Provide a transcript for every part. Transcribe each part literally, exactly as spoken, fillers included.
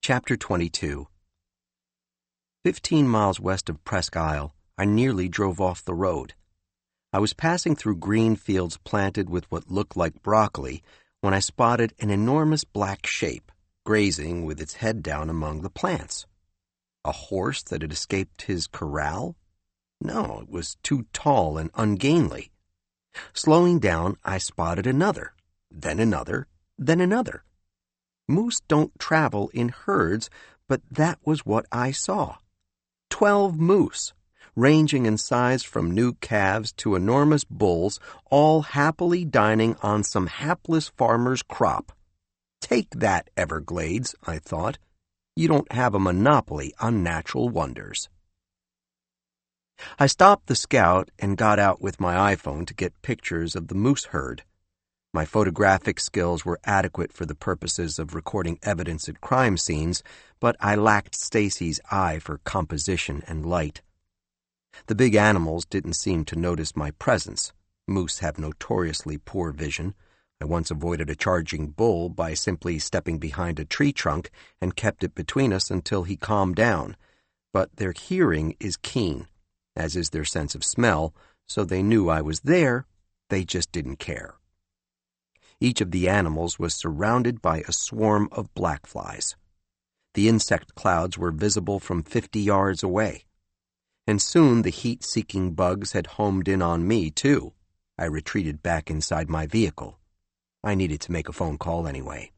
Chapter twenty-two. Fifteen miles west of Presque Isle, I nearly drove off the road. I was passing through green fields planted with what looked like broccoli when I spotted an enormous black shape, grazing with its head down among the plants. A horse that had escaped his corral? No, it was too tall and ungainly. Slowing down, I spotted another, then another, then another. Moose don't travel in herds, but that was what I saw. Twelve moose, ranging in size from new calves to enormous bulls, all happily dining on some hapless farmer's crop. Take that, Everglades, I thought. You don't have a monopoly on natural wonders. I stopped the Scout and got out with my iPhone to get pictures of the moose herd. My photographic skills were adequate for the purposes of recording evidence at crime scenes, but I lacked Stacy's eye for composition and light. The big animals didn't seem to notice my presence. Moose have notoriously poor vision. I once avoided a charging bull by simply stepping behind a tree trunk and kept it between us until he calmed down. But their hearing is keen, as is their sense of smell, so they knew I was there, they just didn't care. Each of the animals was surrounded by a swarm of black flies. The insect clouds were visible from fifty yards away. And soon the heat-seeking bugs had homed in on me, too. I retreated back inside my vehicle. I needed to make a phone call anyway.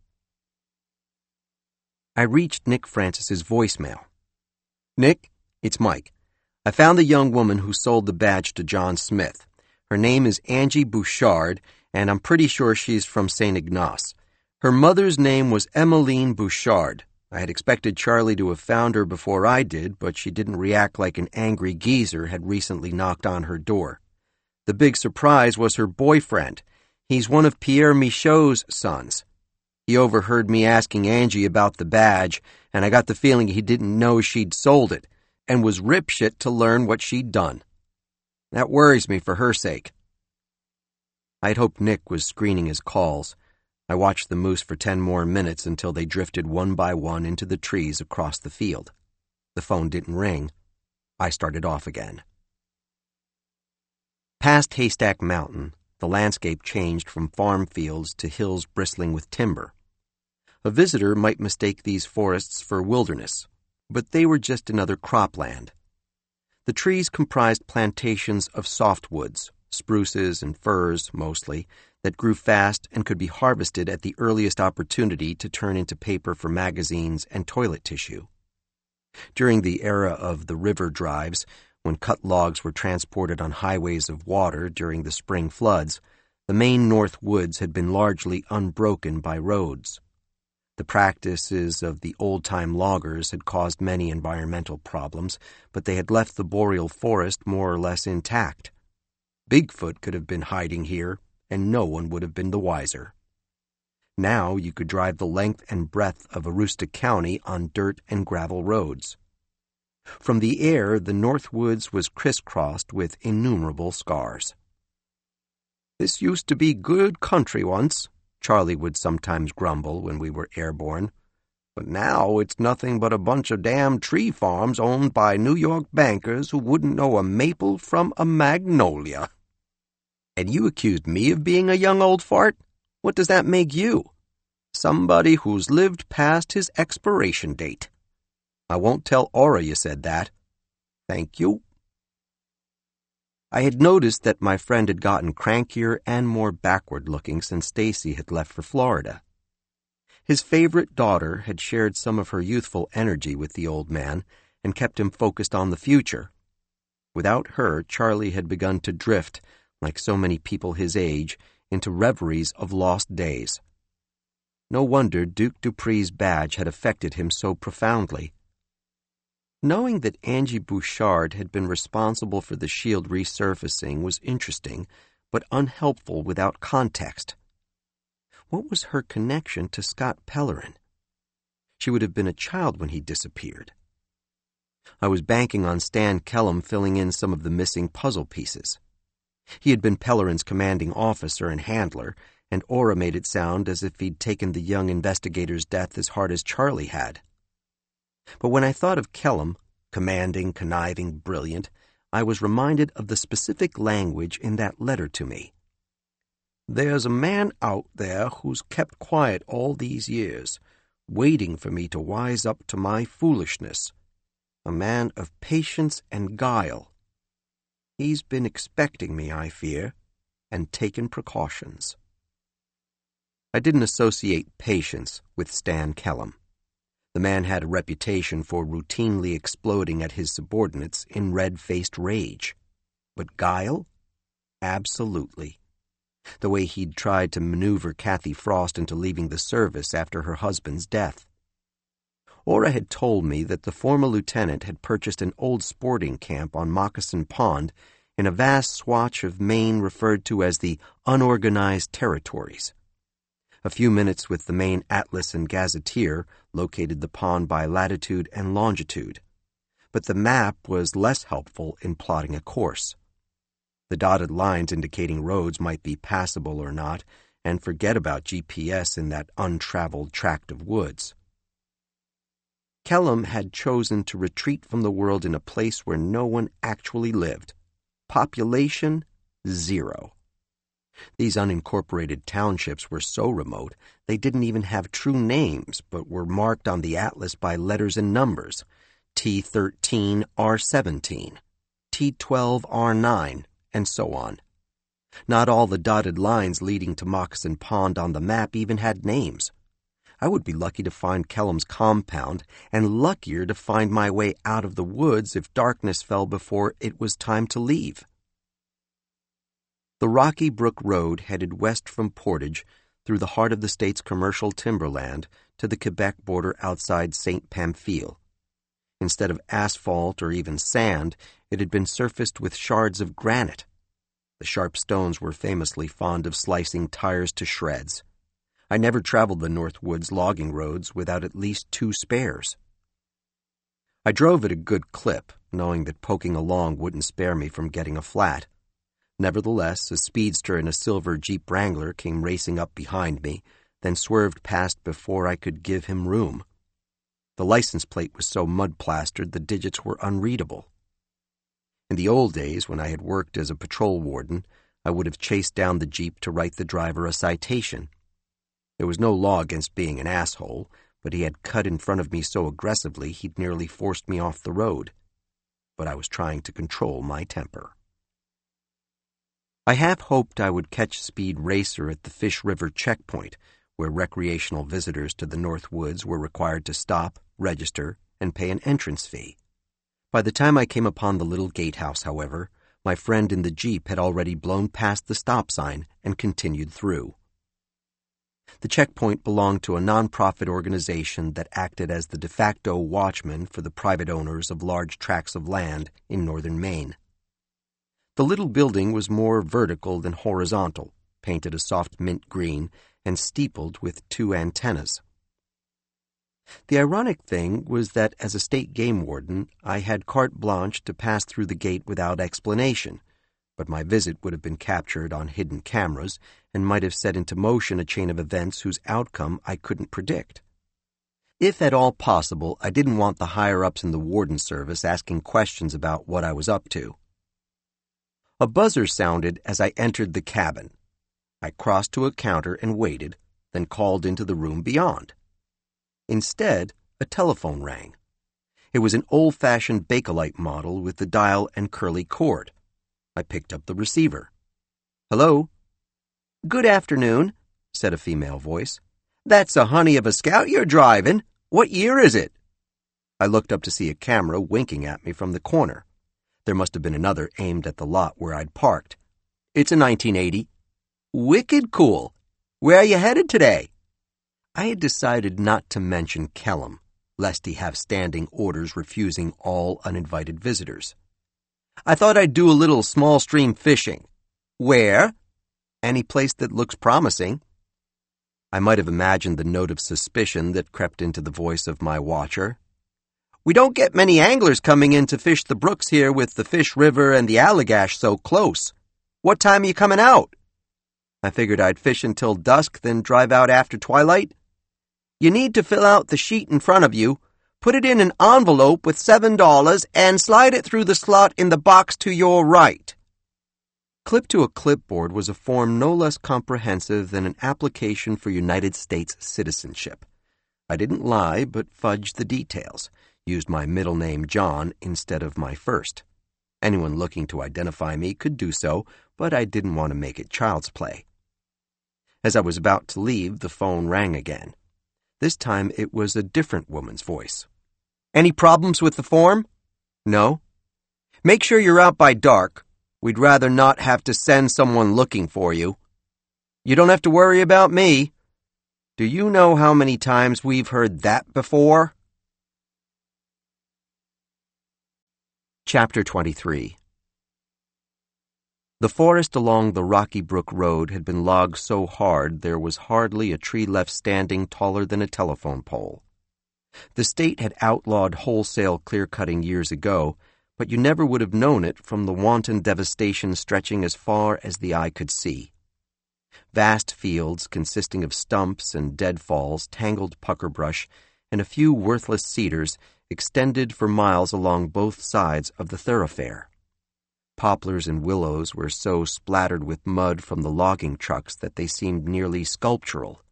I reached Nick Francis's voicemail. Nick, it's Mike. I found the young woman who sold the badge to John Smith. Her name is Angie Bouchard, and I'm pretty sure she's from Saint Ignace. Her mother's name was Emmeline Bouchard. I had expected Charlie to have found her before I did, but she didn't react like an angry geezer had recently knocked on her door. The big surprise was her boyfriend. He's one of Pierre Michaud's sons. He overheard me asking Angie about the badge, and I got the feeling he didn't know she'd sold it, and was ripshit to learn what she'd done. That worries me for her sake. I'd hoped Nick was screening his calls. I watched the moose for ten more minutes until they drifted one by one into the trees across the field. The phone didn't ring. I started off again. Past Haystack Mountain, the landscape changed from farm fields to hills bristling with timber. A visitor might mistake these forests for wilderness, but they were just another cropland. The trees comprised plantations of softwoods, spruces and firs, mostly, that grew fast and could be harvested at the earliest opportunity to turn into paper for magazines and toilet tissue. During the era of the river drives, when cut logs were transported on highways of water during the spring floods, the Maine North woods had been largely unbroken by roads. The practices of the old-time loggers had caused many environmental problems, but they had left the boreal forest more or less intact. Bigfoot could have been hiding here, and no one would have been the wiser. Now you could drive the length and breadth of Aroostook County on dirt and gravel roads. From the air, the North Woods was crisscrossed with innumerable scars. This used to be good country once, Charlie would sometimes grumble when we were airborne. But now it's nothing but a bunch of damn tree farms owned by New York bankers who wouldn't know a maple from a magnolia. And you accused me of being a young old fart? What does that make you? Somebody who's lived past his expiration date. I won't tell Aura you said that. Thank you. I had noticed that my friend had gotten crankier and more backward-looking since Stacy had left for Florida. His favorite daughter had shared some of her youthful energy with the old man and kept him focused on the future. Without her, Charlie had begun to drift, like so many people his age, into reveries of lost days. No wonder Duke Dupree's badge had affected him so profoundly. Knowing that Angie Bouchard had been responsible for the shield resurfacing was interesting, but unhelpful without context. What was her connection to Scott Pellerin? She would have been a child when he disappeared. I was banking on Stan Kellum filling in some of the missing puzzle pieces. He had been Pellerin's commanding officer and handler, and Aura made it sound as if he'd taken the young investigator's death as hard as Charlie had. But when I thought of Kellum, commanding, conniving, brilliant, I was reminded of the specific language in that letter to me. There's a man out there who's kept quiet all these years, waiting for me to wise up to my foolishness. A man of patience and guile. He's been expecting me, I fear, and taken precautions. I didn't associate patience with Stan Kellum. The man had a reputation for routinely exploding at his subordinates in red-faced rage. But guile? Absolutely. The way he'd tried to maneuver Kathy Frost into leaving the service after her husband's death. Ora had told me that the former lieutenant had purchased an old sporting camp on Moccasin Pond in a vast swatch of Maine referred to as the unorganized territories. A few minutes with the Maine Atlas and Gazetteer located the pond by latitude and longitude, but the map was less helpful in plotting a course. The dotted lines indicating roads might be passable or not, and forget about G P S in that untraveled tract of woods. Kellum had chosen to retreat from the world in a place where no one actually lived. Population, zero. These unincorporated townships were so remote they didn't even have true names, but were marked on the atlas by letters and numbers, T thirteen R seventeen, T twelve R nine, and so on. Not all the dotted lines leading to Moccasin Pond on the map even had names. I would be lucky to find Kellum's compound, and luckier to find my way out of the woods if darkness fell before it was time to leave. The Rocky Brook Road headed west from Portage through the heart of the state's commercial timberland to the Quebec border outside Saint Pamphile. Instead of asphalt or even sand, it had been surfaced with shards of granite. The sharp stones were famously fond of slicing tires to shreds. I never traveled the North Woods logging roads without at least two spares. I drove at a good clip, knowing that poking along wouldn't spare me from getting a flat. Nevertheless, a speedster and a silver Jeep Wrangler came racing up behind me, then swerved past before I could give him room. The license plate was so mud-plastered the digits were unreadable. In the old days, when I had worked as a patrol warden, I would have chased down the Jeep to write the driver a citation. There was no law against being an asshole, but he had cut in front of me so aggressively he'd nearly forced me off the road. But I was trying to control my temper. I half hoped I would catch Speed Racer at the Fish River checkpoint, where recreational visitors to the North Woods were required to stop, register, and pay an entrance fee. By the time I came upon the little gatehouse, however, my friend in the Jeep had already blown past the stop sign and continued through. The checkpoint belonged to a nonprofit organization that acted as the de facto watchman for the private owners of large tracts of land in northern Maine. The little building was more vertical than horizontal, painted a soft mint green, and steepled with two antennas. The ironic thing was that as a state game warden, I had carte blanche to pass through the gate without explanation, but my visit would have been captured on hidden cameras and might have set into motion a chain of events whose outcome I couldn't predict. If at all possible, I didn't want the higher-ups in the warden service asking questions about what I was up to. A buzzer sounded as I entered the cabin. I crossed to a counter and waited, then called into the room beyond. Instead, a telephone rang. It was an old-fashioned Bakelite model with the dial and curly cord. I picked up the receiver. "Hello?" "Good afternoon," said a female voice. "That's a honey of a Scout you're driving. What year is it?" I looked up to see a camera winking at me from the corner. There must have been another aimed at the lot where I'd parked. "It's a nineteen eighty. "Wicked cool. Where are you headed today?" I had decided not to mention Kellum, lest he have standing orders refusing all uninvited visitors. "I thought I'd do a little small stream fishing." "Where?" "Any place that looks promising." I might have imagined the note of suspicion that crept into the voice of my watcher. "We don't get many anglers coming in to fish the brooks here with the Fish River and the Allagash so close. What time are you coming out?" I figured I'd fish until dusk, then drive out after twilight. "You need to fill out the sheet in front of you. Put it in an envelope with seven dollars and slide it through the slot in the box to your right. Clipped to a clipboard was a form no less comprehensive than an application for United States citizenship. I didn't lie, but fudged the details, used my middle name John instead of my first. Anyone looking to identify me could do so, but I didn't want to make it child's play. As I was about to leave, the phone rang again. This time it was a different woman's voice. Any problems with the form? No. Make sure you're out by dark. We'd rather not have to send someone looking for you. You don't have to worry about me. Do you know how many times we've heard that before? Chapter twenty-three. The forest along the Rocky Brook Road had been logged so hard there was hardly a tree left standing taller than a telephone pole. The state had outlawed wholesale clear-cutting years ago, but you never would have known it from the wanton devastation stretching as far as the eye could see. Vast fields consisting of stumps and deadfalls, tangled pucker brush, and a few worthless cedars extended for miles along both sides of the thoroughfare. Poplars and willows were so splattered with mud from the logging trucks that they seemed nearly sculptural.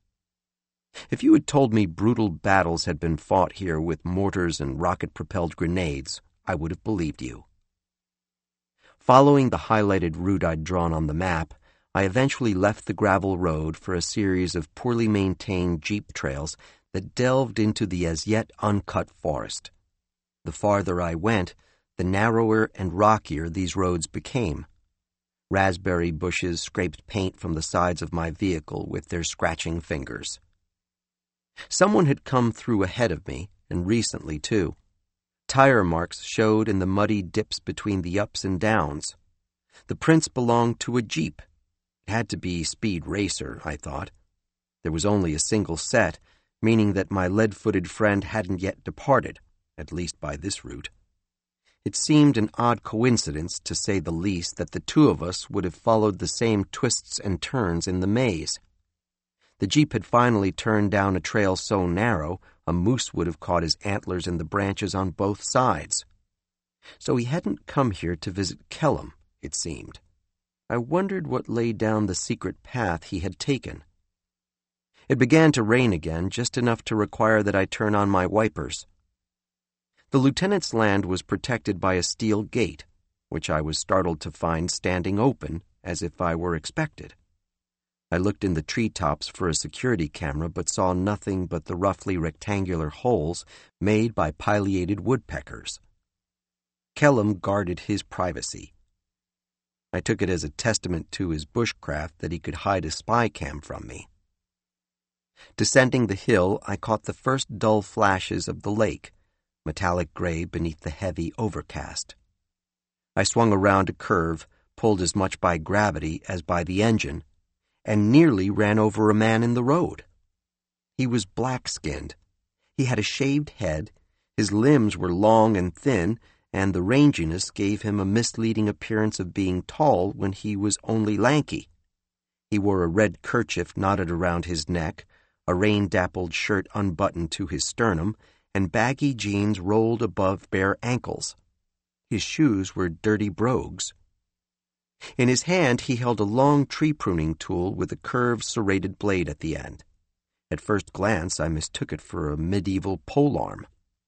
If you had told me brutal battles had been fought here with mortars and rocket-propelled grenades, I would have believed you. Following the highlighted route I'd drawn on the map, I eventually left the gravel road for a series of poorly maintained jeep trails that delved into the as yet uncut forest. The farther I went, the narrower and rockier these roads became. Raspberry bushes scraped paint from the sides of my vehicle with their scratching fingers. Someone had come through ahead of me, and recently, too. Tire marks showed in the muddy dips between the ups and downs. The prints belonged to a Jeep. It had to be Speed Racer, I thought. There was only a single set, meaning that my lead-footed friend hadn't yet departed, at least by this route. It seemed an odd coincidence, to say the least, that the two of us would have followed the same twists and turns in the maze. The Jeep had finally turned down a trail so narrow a moose would have caught his antlers in the branches on both sides. So he hadn't come here to visit Kellum, it seemed. I wondered what lay down the secret path he had taken. It began to rain again, just enough to require that I turn on my wipers. The lieutenant's land was protected by a steel gate, which I was startled to find standing open, as if I were expected. I looked in the treetops for a security camera, but saw nothing but the roughly rectangular holes made by pileated woodpeckers. Kellum guarded his privacy. I took it as a testament to his bushcraft that he could hide a spy cam from me. Descending the hill, I caught the first dull flashes of the lake, metallic gray beneath the heavy overcast. I swung around a curve, pulled as much by gravity as by the engine, and nearly ran over a man in the road. He was black-skinned. He had a shaved head, his limbs were long and thin, and the ranginess gave him a misleading appearance of being tall when he was only lanky. He wore a red kerchief knotted around his neck, a rain-dappled shirt unbuttoned to his sternum, and baggy jeans rolled above bare ankles. His shoes were dirty brogues. In his hand he held a long tree-pruning tool with a curved serrated blade at the end. At first glance I mistook it for a medieval polearm.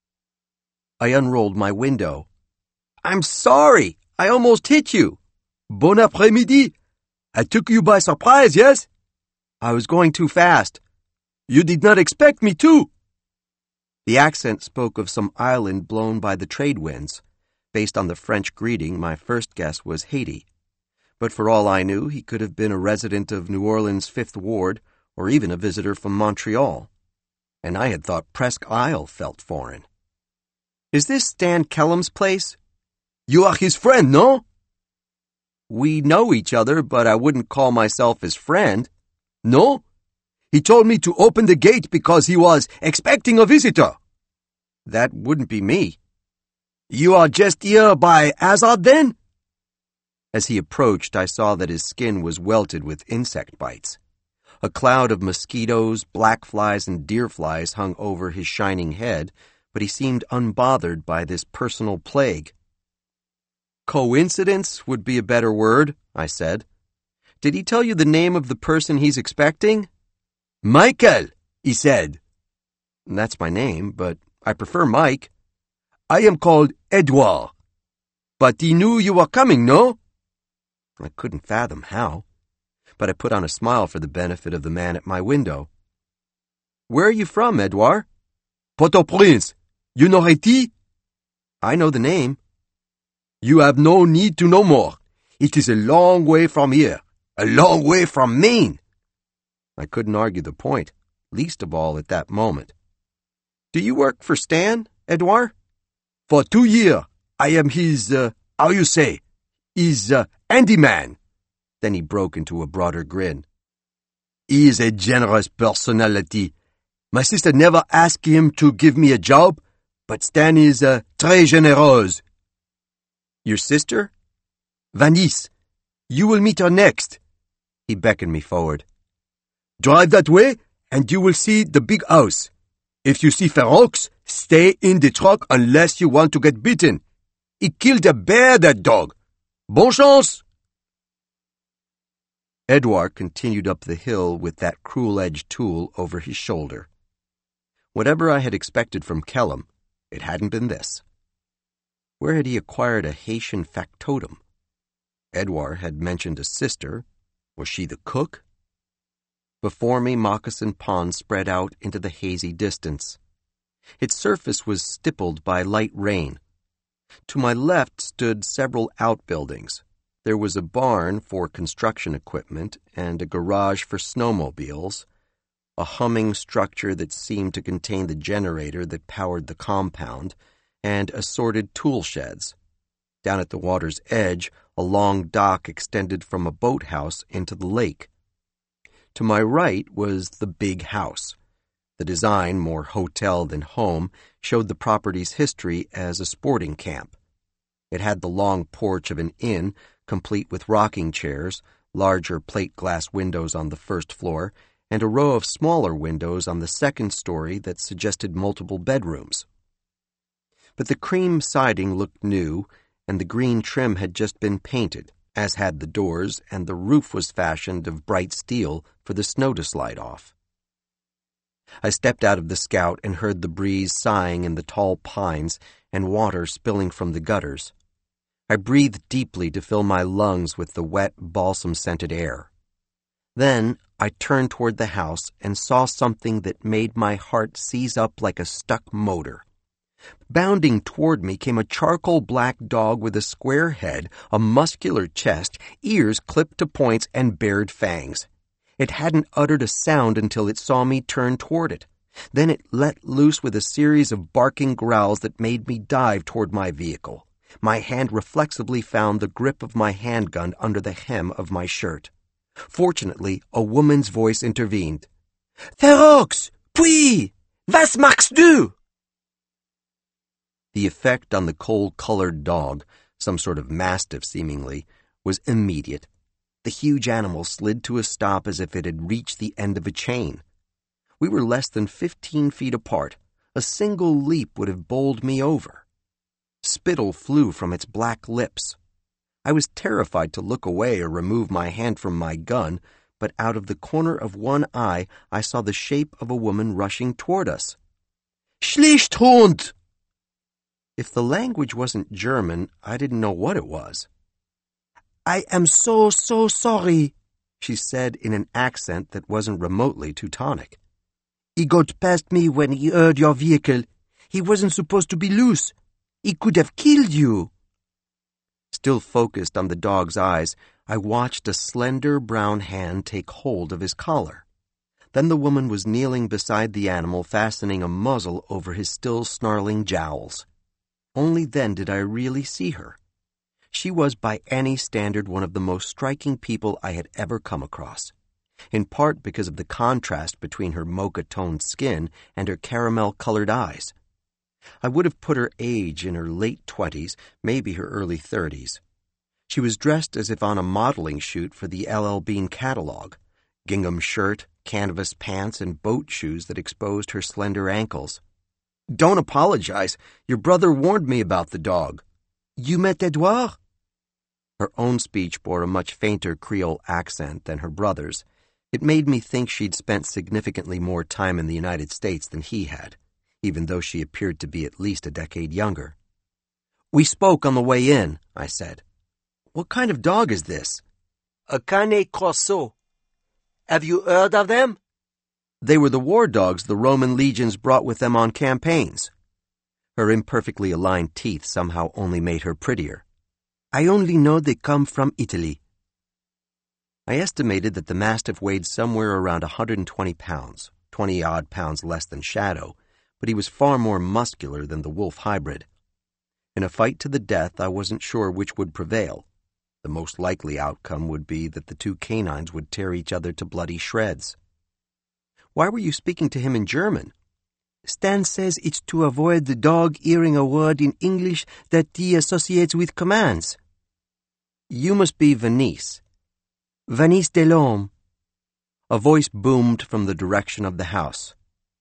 I unrolled my window. "I'm sorry! I almost hit you! Bon après-midi! I took you by surprise, yes? I was going too fast. You did not expect me to!" The accent spoke of some island blown by the trade winds. Based on the French greeting, my first guess was Haiti. But for all I knew, he could have been a resident of New Orleans' Fifth Ward, or even a visitor from Montreal. And I had thought Presque Isle felt foreign. "Is this Stan Kellum's place?" "You are his friend, no?" "We know each other, but I wouldn't call myself his friend." "No? He told me to open the gate because he was expecting a visitor." "That wouldn't be me." "You are just here by hazard, then?" As he approached, I saw that his skin was welted with insect bites. A cloud of mosquitoes, black flies, and deer flies hung over his shining head, but he seemed unbothered by this personal plague. Coincidence would be a better word, I said. Did he tell you the name of the person he's expecting? Michael, he said. That's my name, but I prefer Mike. I am called Edouard. But he knew you were coming, no? I couldn't fathom how, but I put on a smile for the benefit of the man at my window. Where are you from, Edouard? Port-au-Prince. You know Haiti? I know the name. You have no need to know more. It is a long way from here. A long way from Maine. I couldn't argue the point, least of all at that moment. Do you work for Stan, Edouard? For two years, I am his, uh, how you say, his uh, handyman. Then he broke into a broader grin. He is a generous personality. My sister never asked him to give me a job, but Stan is uh, très généreux. Your sister? Vanice. You will meet her next. He beckoned me forward. Drive that way, and you will see the big house. If you see Ferox, stay in the truck unless you want to get bitten. He killed a bear, that dog. Bon chance! Edouard continued up the hill with that cruel-edged tool over his shoulder. Whatever I had expected from Kellam, it hadn't been this. Where had he acquired a Haitian factotum? Edouard had mentioned a sister. Was she the cook? Before me, Moccasin Pond spread out into the hazy distance. Its surface was stippled by light rain. To my left stood several outbuildings. There was a barn for construction equipment and a garage for snowmobiles, a humming structure that seemed to contain the generator that powered the compound, and assorted tool sheds. Down at the water's edge, a long dock extended from a boathouse into the lake. To my right was the big house. The design, more hotel than home, showed the property's history as a sporting camp. It had the long porch of an inn, complete with rocking chairs, larger plate glass windows on the first floor, and a row of smaller windows on the second story that suggested multiple bedrooms. But the cream siding looked new, and the green trim had just been painted, as had the doors, and the roof was fashioned of bright steel for the snow to slide off. I stepped out of the Scout and heard the breeze sighing in the tall pines and water spilling from the gutters. I breathed deeply to fill my lungs with the wet, balsam-scented air. Then I turned toward the house and saw something that made my heart seize up like a stuck motor. Bounding toward me came a charcoal black dog with a square head, a muscular chest, ears clipped to points, and bared fangs. It hadn't uttered a sound until it saw me turn toward it. Then it let loose with a series of barking growls that made me dive toward my vehicle. My hand reflexively found the grip of my handgun under the hem of my shirt. Fortunately, a woman's voice intervened. Ferox! Puis! Was machst du? The effect on the coal-colored dog, some sort of mastiff seemingly, was immediate. The huge animal slid to a stop as if it had reached the end of a chain. We were less than fifteen feet apart. A single leap would have bowled me over. Spittle flew from its black lips. I was terrified to look away or remove my hand from my gun, but out of the corner of one eye I saw the shape of a woman rushing toward us. Schlichthund! If the language wasn't German, I didn't know what it was. I am so, so sorry, she said in an accent that wasn't remotely Teutonic. He got past me when he heard your vehicle. He wasn't supposed to be loose. He could have killed you. Still focused on the dog's eyes, I watched a slender brown hand take hold of his collar. Then the woman was kneeling beside the animal, fastening a muzzle over his still snarling jowls. Only then did I really see her. She was by any standard one of the most striking people I had ever come across, in part because of the contrast between her mocha-toned skin and her caramel-colored eyes. I would have put her age in her late twenties, maybe her early thirties. She was dressed as if on a modeling shoot for the L L Bean catalog, gingham shirt, canvas pants, and boat shoes that exposed her slender ankles. Don't apologize. Your brother warned me about the dog. You met Edouard? Her own speech bore a much fainter Creole accent than her brother's. It made me think she'd spent significantly more time in the United States than he had, even though she appeared to be at least a decade younger. We spoke on the way in, I said. What kind of dog is this? A Canet Corso. Have you heard of them? They were the war dogs the Roman legions brought with them on campaigns. Her imperfectly aligned teeth somehow only made her prettier. I only know they come from Italy. I estimated that the Mastiff weighed somewhere around one hundred twenty pounds, twenty-odd pounds less than Shadow, but he was far more muscular than the wolf hybrid. In a fight to the death, I wasn't sure which would prevail. The most likely outcome would be that the two canines would tear each other to bloody shreds. Why were you speaking to him in German? Stan says it's to avoid the dog hearing a word in English that he associates with commands. You must be Venice. Venice Delhomme. A voice boomed from the direction of the house.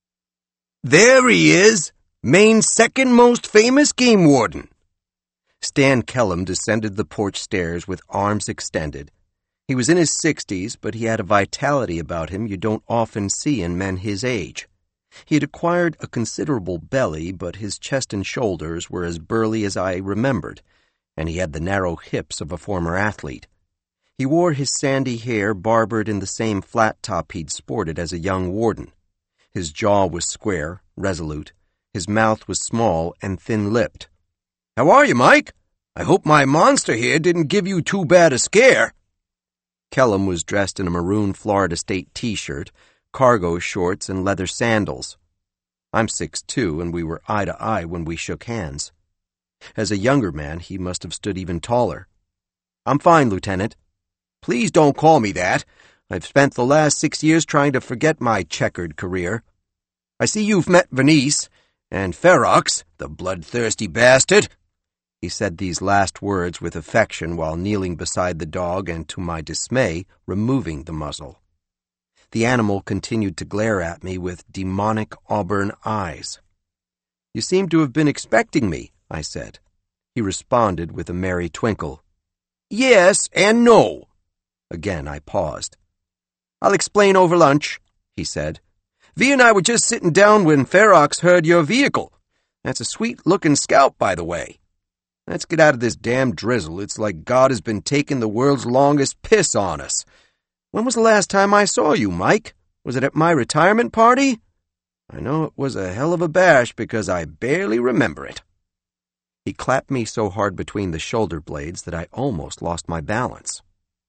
There he is, Maine's second most famous game warden. Stan Kellum descended the porch stairs with arms extended. He was in his sixties, but he had a vitality about him you don't often see in men his age. He had acquired a considerable belly, but his chest and shoulders were as burly as I remembered, and he had the narrow hips of a former athlete. He wore his sandy hair barbered in the same flat top he'd sported as a young warden. His jaw was square, resolute. His mouth was small and thin-lipped. How are you, Mike? I hope my monster here didn't give you too bad a scare. Kellum was dressed in a maroon Florida State t-shirt, cargo shorts, and leather sandals. I'm six two, and we were eye to eye when we shook hands. As a younger man, he must have stood even taller. I'm fine, Lieutenant. Please don't call me that. I've spent the last six years trying to forget my checkered career. I see you've met Venice, and Ferox, the bloodthirsty bastard. He said these last words with affection while kneeling beside the dog and, to my dismay, removing the muzzle. The animal continued to glare at me with demonic auburn eyes. You seem to have been expecting me, I said. He responded with a merry twinkle. Yes and no. Again I paused. I'll explain over lunch, he said. V and I were just sitting down when Ferox heard your vehicle. That's a sweet-looking Scout, by the way. Let's get out of this damn drizzle. It's like God has been taking the world's longest piss on us. When was the last time I saw you, Mike? Was it at my retirement party? I know it was a hell of a bash because I barely remember it. He clapped me so hard between the shoulder blades that I almost lost my balance.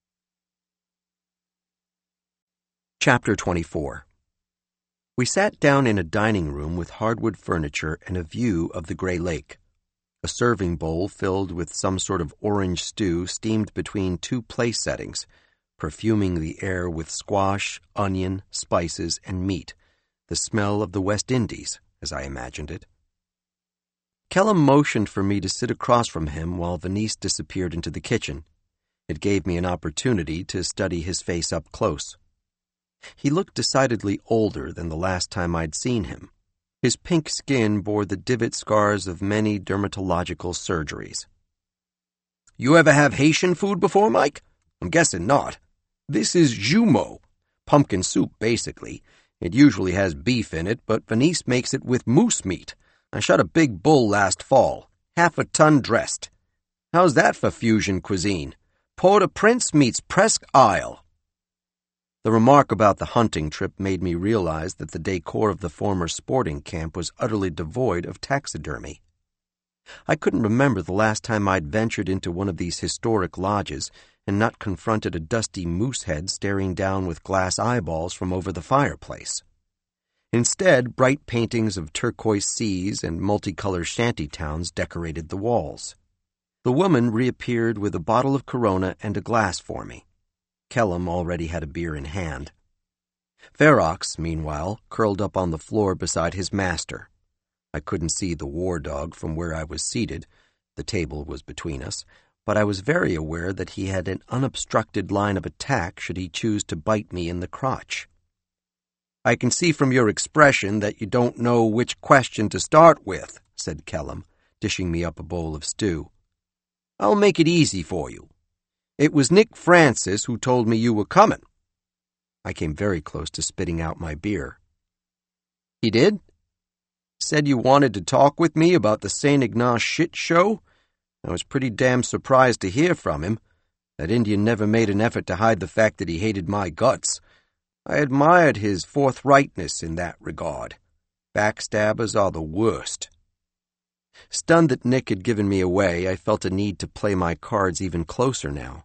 Chapter twenty-four. We sat down in a dining room with hardwood furniture and a view of the Gray Lake. A serving bowl filled with some sort of orange stew steamed between two place settings, perfuming the air with squash, onion, spices, and meat, the smell of the West Indies, as I imagined it. Kellum motioned for me to sit across from him while Venice disappeared into the kitchen. It gave me an opportunity to study his face up close. He looked decidedly older than the last time I'd seen him. His pink skin bore the divot scars of many dermatological surgeries. You ever have Haitian food before, Mike? I'm guessing not. This is jumeau, pumpkin soup, basically. It usually has beef in it, but Venice makes it with moose meat. I shot a big bull last fall, half a ton dressed. How's that for fusion cuisine? Port-au-Prince meets Presque Isle. The remark about the hunting trip made me realize that the decor of the former sporting camp was utterly devoid of taxidermy. I couldn't remember the last time I'd ventured into one of these historic lodges and not confronted a dusty moose head staring down with glass eyeballs from over the fireplace. Instead, bright paintings of turquoise seas and multicolored shanty towns decorated the walls. The woman reappeared with a bottle of Corona and a glass for me. Kellum already had a beer in hand. Ferox, meanwhile, curled up on the floor beside his master. I couldn't see the war dog from where I was seated. The table was between us, but I was very aware that he had an unobstructed line of attack should he choose to bite me in the crotch. I can see from your expression that you don't know which question to start with, said Kellum, dishing me up a bowl of stew. I'll make it easy for you. It was Nick Francis who told me you were coming. I came very close to spitting out my beer. He did? Said you wanted to talk with me about the Saint Ignace shit show? I was pretty damn surprised to hear from him. That Indian never made an effort to hide the fact that he hated my guts. I admired his forthrightness in that regard. Backstabbers are the worst. Stunned that Nick had given me away, I felt a need to play my cards even closer now.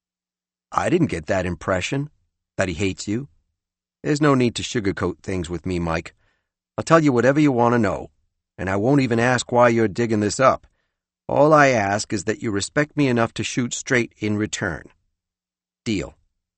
I didn't get that impression, that he hates you. There's no need to sugarcoat things with me, Mike. I'll tell you whatever you want to know, and I won't even ask why you're digging this up. All I ask is that you respect me enough to shoot straight in return. Deal.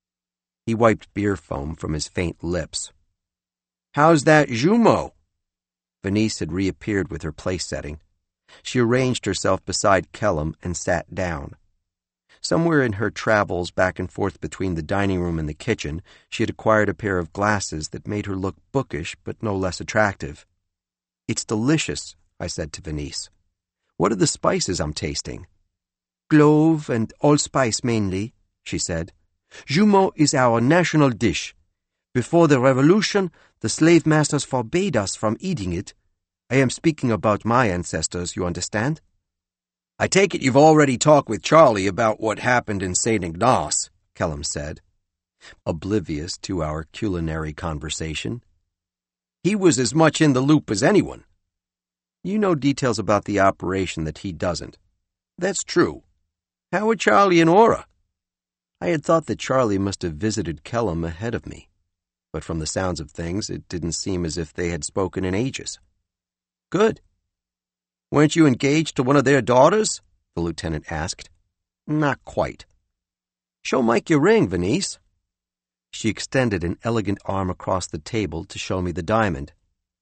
He wiped beer foam from his faint lips. How's that Jumeau? Venice had reappeared with her place setting. She arranged herself beside Kellum and sat down. Somewhere in her travels back and forth between the dining room and the kitchen, she had acquired a pair of glasses that made her look bookish but no less attractive. It's delicious, I said to Venice. What are the spices I'm tasting? Clove and allspice mainly, she said. Jumeau is our national dish. Before the revolution, the slave masters forbade us from eating it. I am speaking about my ancestors, you understand? I take it you've already talked with Charlie about what happened in Saint Ignace, Kellum said, oblivious to our culinary conversation. He was as much in the loop as anyone. You know details about the operation that he doesn't. That's true. How are Charlie and Aura? I had thought that Charlie must have visited Kellum ahead of me, but from the sounds of things, it didn't seem as if they had spoken in ages. Good. Weren't you engaged to one of their daughters? The lieutenant asked. Not quite. Show Mike your ring, Venice. She extended an elegant arm across the table to show me the diamond.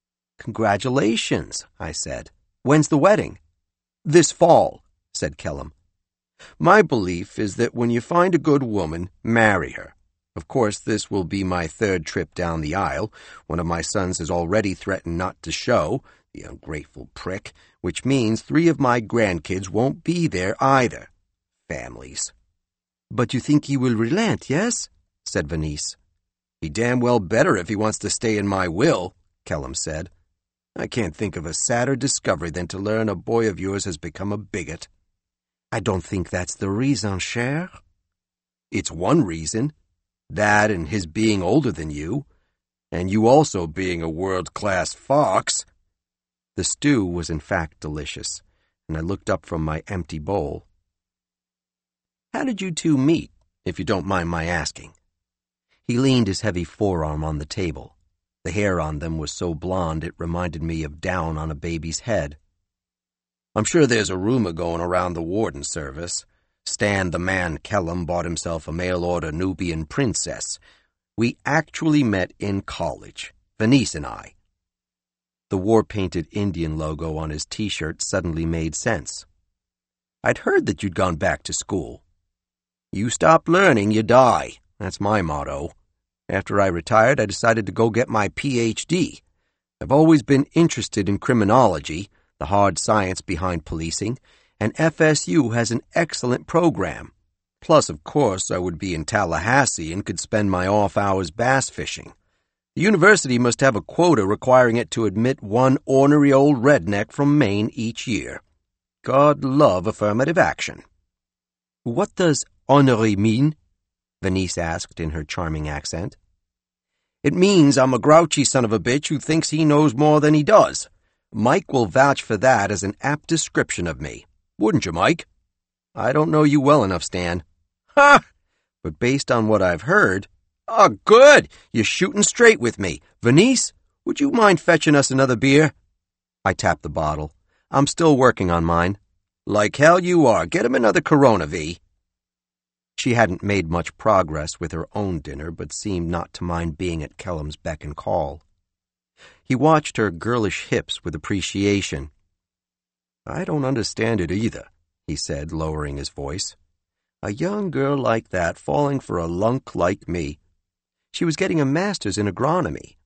Congratulations, I said. When's the wedding? This fall, said Kellum. My belief is that when you find a good woman, marry her. Of course, this will be my third trip down the aisle. One of my sons has already threatened not to show, the ungrateful prick, which means three of my grandkids won't be there either. Families. But you think he will relent, yes? Said Venice. He damn well better if he wants to stay in my will, Kellum said. I can't think of a sadder discovery than to learn a boy of yours has become a bigot. I don't think that's the reason, cher. It's one reason. That and his being older than you. And you also being a world-class fox. The stew was in fact delicious, and I looked up from my empty bowl. How did you two meet, if you don't mind my asking? He leaned his heavy forearm on the table. The hair on them was so blonde it reminded me of down on a baby's head. I'm sure there's a rumor going around the warden service. Stan the man Kellum bought himself a mail-order Nubian princess. We actually met in college, Venice and I. The war-painted Indian logo on his T-shirt suddenly made sense. I'd heard that you'd gone back to school. You stop learning, you die. That's my motto. After I retired, I decided to go get my P H D. I've always been interested in criminology, the hard science behind policing, and F S U has an excellent program. Plus, of course, I would be in Tallahassee and could spend my off hours bass fishing. The university must have a quota requiring it to admit one ornery old redneck from Maine each year. God love affirmative action. What does ornery mean? Venice asked in her charming accent. It means I'm a grouchy son of a bitch who thinks he knows more than he does. Mike will vouch for that as an apt description of me. Wouldn't you, Mike? I don't know you well enough, Stan. Ha! But based on what I've heard... Oh, good! You're shooting straight with me. Venice, would you mind fetching us another beer? I tapped the bottle. I'm still working on mine. Like hell you are. Get him another Corona, V. She hadn't made much progress with her own dinner, but seemed not to mind being at Kellum's beck and call. He watched her girlish hips with appreciation. I don't understand it either, he said, lowering his voice. A young girl like that falling for a lunk like me. She was getting a master's in agronomy.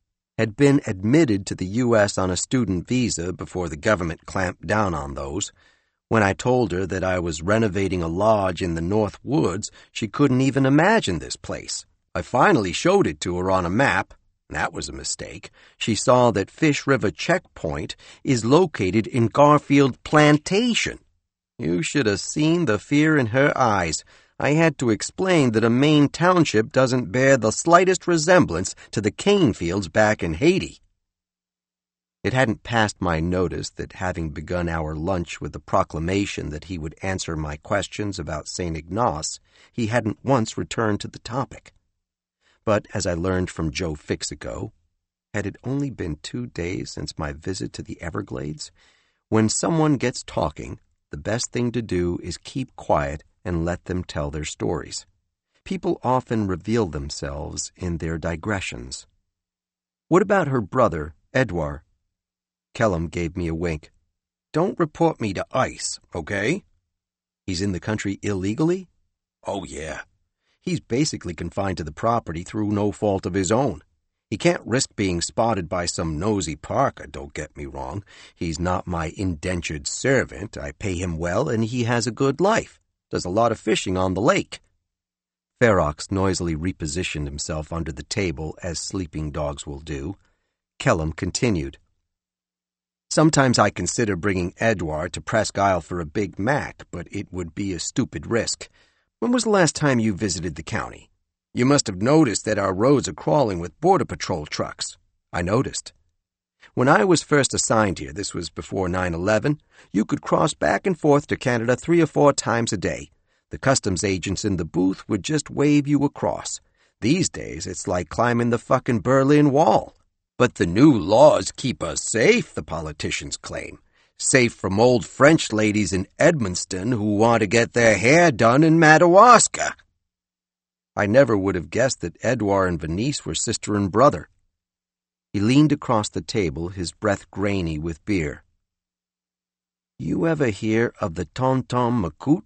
had been admitted to the U S on a student visa before the government clamped down on those. When I told her that I was renovating a lodge in the North Woods, she couldn't even imagine this place. I finally showed it to her on a map. That was a mistake. She saw that Fish River Checkpoint is located in Garfield Plantation. You should have seen the fear in her eyes. I had to explain that a Maine township doesn't bear the slightest resemblance to the cane fields back in Haiti. It hadn't passed my notice that, having begun our lunch with the proclamation that he would answer my questions about Saint Ignace, he hadn't once returned to the topic. But as I learned from Joe Fixico, had it only been two days since my visit to the Everglades? When someone gets talking, the best thing to do is keep quiet and let them tell their stories. People often reveal themselves in their digressions. What about her brother, Edouard? Kellum gave me a wink. Don't report me to ICE, okay? He's in the country illegally? Oh, yeah. He's basically confined to the property through no fault of his own. He can't risk being spotted by some nosy Parker, don't get me wrong. He's not my indentured servant. I pay him well, and he has a good life. Does a lot of fishing on the lake. Ferox noisily repositioned himself under the table, as sleeping dogs will do. Kellum continued. Sometimes I consider bringing Edouard to Presque Isle for a Big Mac, but it would be a stupid risk. When was the last time you visited the county? You must have noticed that our roads are crawling with Border Patrol trucks. I noticed. When I was first assigned here, this was before nine eleven, you could cross back and forth to Canada three or four times a day. The customs agents in the booth would just wave you across. These days, it's like climbing the fucking Berlin Wall. But the new laws keep us safe, the politicians claim. Safe from old French ladies in Edmundston who want to get their hair done in Madawaska. I never would have guessed that Edouard and Venice were sister and brother. He leaned across the table, his breath grainy with beer. You ever hear of the Tonton Macoute?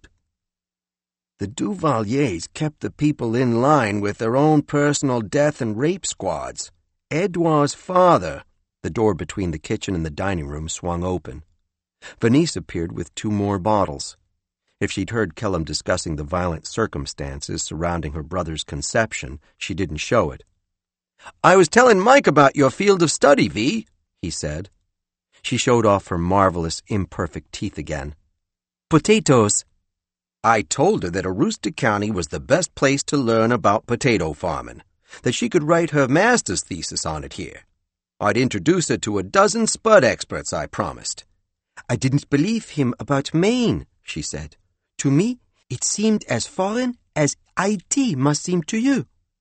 The Duvaliers kept the people in line with their own personal death and rape squads. Edouard's father. The door between the kitchen and the dining room swung open. Venice appeared with two more bottles. If she'd heard Kellum discussing the violent circumstances surrounding her brother's conception, she didn't show it. I was telling Mike about your field of study, V, he said. She showed off her marvelous, imperfect teeth again. Potatoes. I told her that Aroostook County was the best place to learn about potato farming, that she could write her master's thesis on it here. I'd introduce her to a dozen spud experts, I promised. I didn't believe him about Maine, she said. To me, it seemed as foreign as I T must seem to you.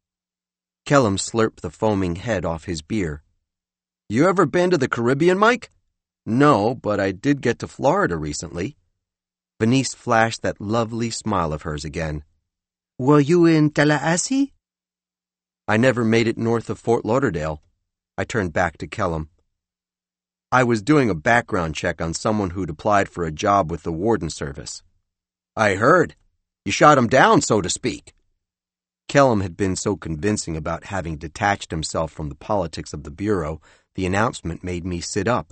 Kellum slurped the foaming head off his beer. You ever been to the Caribbean, Mike? No, but I did get to Florida recently. Venice flashed that lovely smile of hers again. Were you in Tallahassee? I never made it north of Fort Lauderdale. I turned back to Kellum. I was doing a background check on someone who'd applied for a job with the Warden Service. I heard. You shot him down, so to speak. Kellum had been so convincing about having detached himself from the politics of the Bureau, the announcement made me sit up.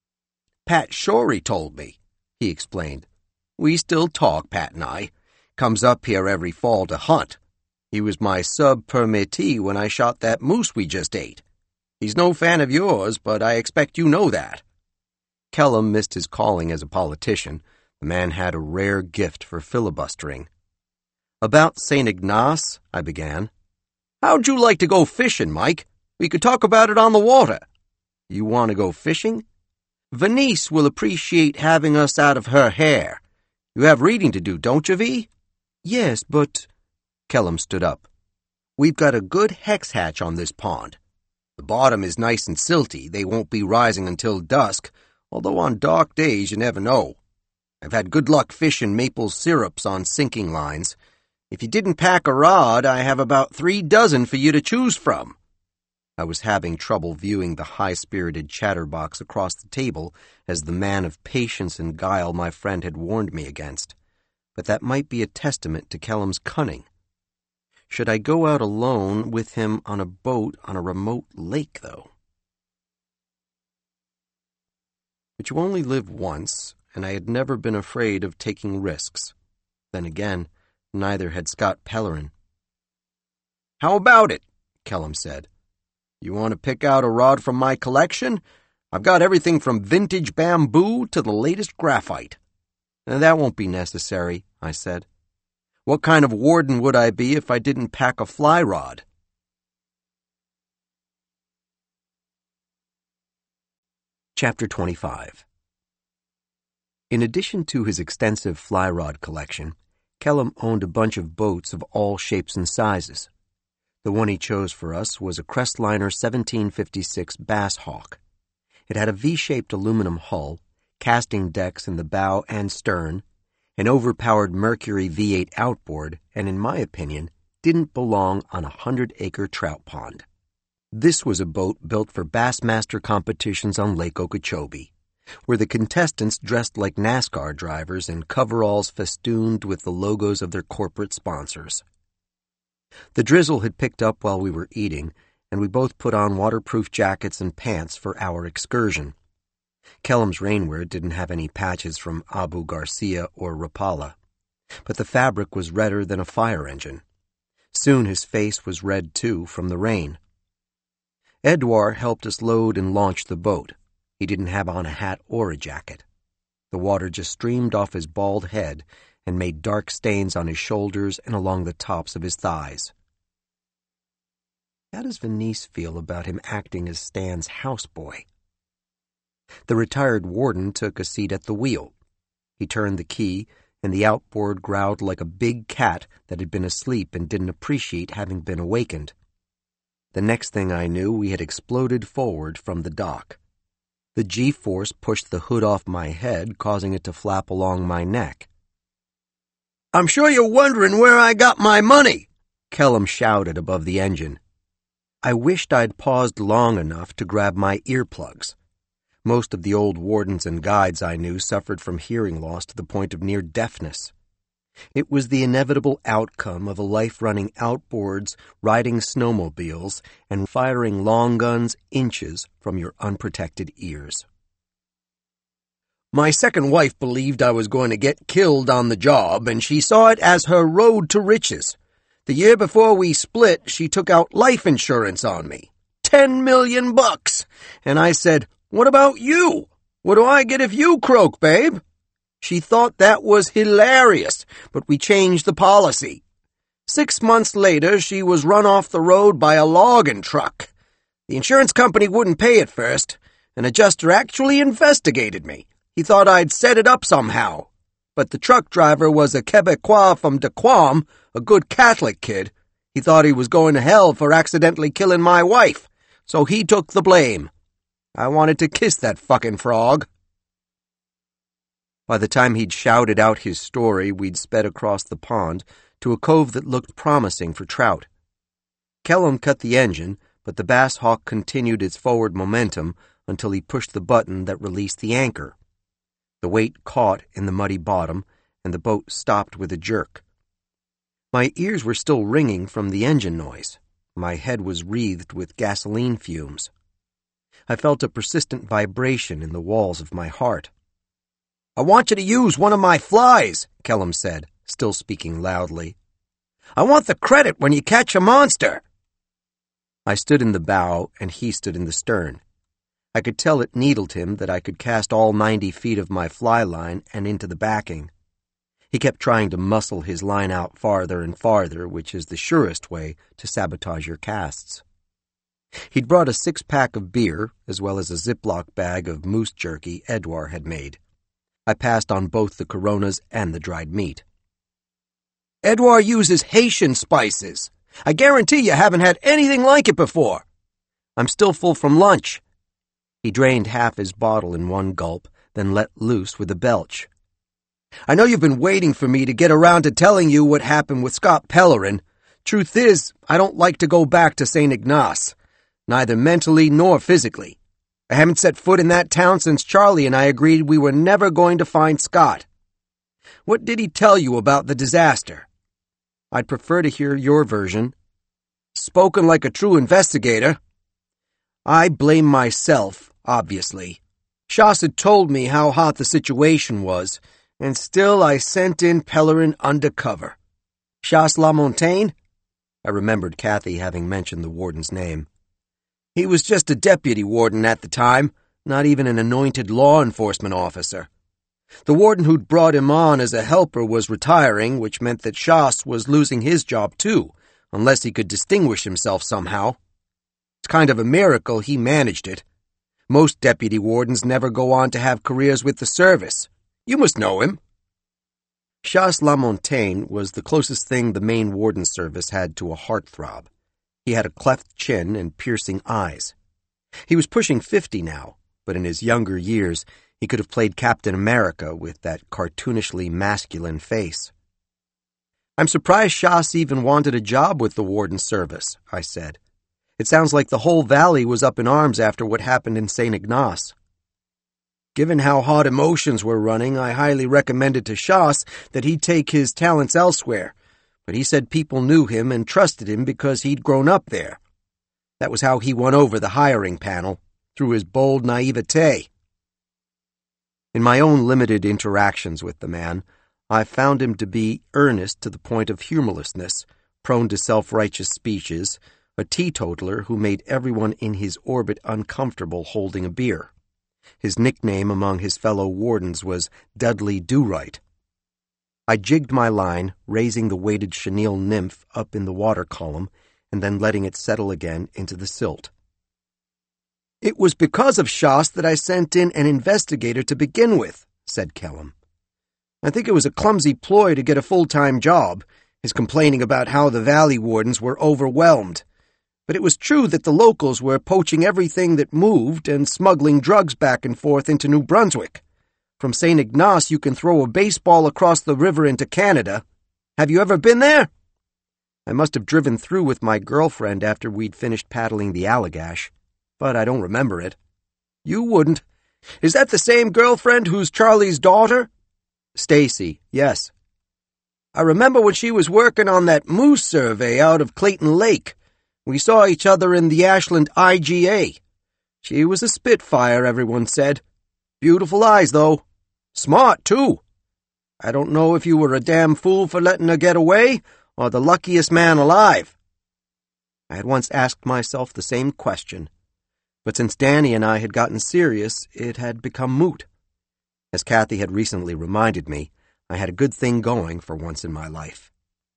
Pat Shorey told me, he explained. We still talk, Pat and I. Comes up here every fall to hunt. He was my sub-permittee when I shot that moose we just ate. He's no fan of yours, but I expect you know that. Kellum missed his calling as a politician. The man had a rare gift for filibustering. About Saint Ignace, I began. How'd you like to go fishing, Mike? We could talk about it on the water. You want to go fishing? Venice will appreciate having us out of her hair. You have reading to do, don't you, V? Yes, but... Kellum stood up. We've got a good hex hatch on this pond. The bottom is nice and silty. They won't be rising until dusk, although on dark days you never know. I've had good luck fishing maple syrups on sinking lines. If you didn't pack a rod, I have about three dozen for you to choose from. I was having trouble viewing the high-spirited chatterbox across the table as the man of patience and guile my friend had warned me against. But that might be a testament to Kellum's cunning. Should I go out alone with him on a boat on a remote lake, though? But you only live once, and I had never been afraid of taking risks. Then again, neither had Scott Pellerin. "How about it?" Kellum said. "You want to pick out a rod from my collection? I've got everything from vintage bamboo to the latest graphite." "That won't be necessary," I said. "What kind of warden would I be if I didn't pack a fly rod?" Chapter twenty-five. In addition to his extensive fly rod collection, Kellum owned a bunch of boats of all shapes and sizes. The one he chose for us was a Crestliner seventeen fifty-six Bass Hawk. It had a V-shaped aluminum hull, casting decks in the bow and stern, an overpowered Mercury V eight outboard, and in my opinion, didn't belong on a hundred-acre trout pond. This was a boat built for Bassmaster competitions on Lake Okeechobee, where the contestants dressed like NASCAR drivers in coveralls festooned with the logos of their corporate sponsors. The drizzle had picked up while we were eating, and we both put on waterproof jackets and pants for our excursion. Kellum's rainwear didn't have any patches from Abu Garcia or Rapala, but the fabric was redder than a fire engine. Soon his face was red, too, from the rain. Edouard helped us load and launch the boat. He didn't have on a hat or a jacket. The water just streamed off his bald head and made dark stains on his shoulders and along the tops of his thighs. How does Venice feel about him acting as Stan's houseboy? The retired warden took a seat at the wheel. He turned the key, and the outboard growled like a big cat that had been asleep and didn't appreciate having been awakened. The next thing I knew, we had exploded forward from the dock. The G-force pushed the hood off my head, causing it to flap along my neck. "I'm sure you're wondering where I got my money," Kellum shouted above the engine. I wished I'd paused long enough to grab my earplugs. Most of the old wardens and guides I knew suffered from hearing loss to the point of near deafness. It was the inevitable outcome of a life running outboards, riding snowmobiles, and firing long guns inches from your unprotected ears. "My second wife believed I was going to get killed on the job, and she saw it as her road to riches. The year before we split, she took out life insurance on me. Ten million bucks. And I said, 'What about you? What do I get if you croak, babe?' She thought that was hilarious, but we changed the policy. Six months later, she was run off the road by a logging truck. The insurance company wouldn't pay at first. An adjuster actually investigated me. He thought I'd set it up somehow. But the truck driver was a Quebecois from Dequam, a good Catholic kid. He thought he was going to hell for accidentally killing my wife, so he took the blame. I wanted to kiss that fucking frog." By the time he'd shouted out his story, we'd sped across the pond to a cove that looked promising for trout. Kellum cut the engine, but the Bass Hawk continued its forward momentum until he pushed the button that released the anchor. The weight caught in the muddy bottom, and the boat stopped with a jerk. My ears were still ringing from the engine noise. My head was wreathed with gasoline fumes. I felt a persistent vibration in the walls of my heart. "I want you to use one of my flies," Kellum said, still speaking loudly. "I want the credit when you catch a monster." I stood in the bow, and he stood in the stern. I could tell it needled him that I could cast all ninety feet of my fly line and into the backing. He kept trying to muscle his line out farther and farther, which is the surest way to sabotage your casts. He'd brought a six-pack of beer, as well as a Ziploc bag of moose jerky Edouard had made. I passed on both the Coronas and the dried meat. "Edouard uses Haitian spices. I guarantee you haven't had anything like it before. I'm still full from lunch." He drained half his bottle in one gulp, then let loose with a belch. "I know you've been waiting for me to get around to telling you what happened with Scott Pellerin. Truth is, I don't like to go back to Saint Ignace, neither mentally nor physically. I haven't set foot in that town since Charlie and I agreed we were never going to find Scott. What did he tell you about the disaster?" "I'd prefer to hear your version." "Spoken like a true investigator." "I blame myself, obviously. Chas had told me how hot the situation was, and still I sent in Pellerin undercover. Chas Lamontagne? I remembered Kathy having mentioned the warden's name. He was just a deputy warden at the time, not even an anointed law enforcement officer. The warden who'd brought him on as a helper was retiring, which meant that Chas was losing his job too, unless he could distinguish himself somehow. It's kind of a miracle he managed it. Most deputy wardens never go on to have careers with the service. You must know him. Chas Lamontagne was the closest thing the main warden service had to a heartthrob. He had a cleft chin and piercing eyes. He was pushing fifty now, but in his younger years he could have played Captain America with that cartoonishly masculine face. I'm surprised Chas even wanted a job with the warden service, I said. It sounds like the whole valley was up in arms after what happened in Saint Ignace. Given how hot emotions were running, I highly recommended to Chas that he take his talents elsewhere, but he said people knew him and trusted him because he'd grown up there. That was how he won over the hiring panel, through his bold naivete. In my own limited interactions with the man, I found him to be earnest to the point of humorlessness, prone to self-righteous speeches, a teetotaler who made everyone in his orbit uncomfortable holding a beer. His nickname among his fellow wardens was Dudley Do-Right. I jigged my line, raising the weighted chenille nymph up in the water column and then letting it settle again into the silt. It was because of Chas that I sent in an investigator to begin with, said Kellum. I think it was a clumsy ploy to get a full-time job, his complaining about how the valley wardens were overwhelmed. But it was true that the locals were poaching everything that moved and smuggling drugs back and forth into New Brunswick. From Saint Ignace you can throw a baseball across the river into Canada. Have you ever been there? I must have driven through with my girlfriend after we'd finished paddling the Allagash, but I don't remember it. You wouldn't. Is that the same girlfriend who's Charlie's daughter? Stacy, yes. I remember when she was working on that moose survey out of Clayton Lake. We saw each other in the Ashland I G A. She was a spitfire, everyone said. Beautiful eyes, though. Smart, too. I don't know if you were a damn fool for letting her get away, or the luckiest man alive. I had once asked myself the same question, but since Danny and I had gotten serious, it had become moot. As Kathy had recently reminded me, I had a good thing going for once in my life.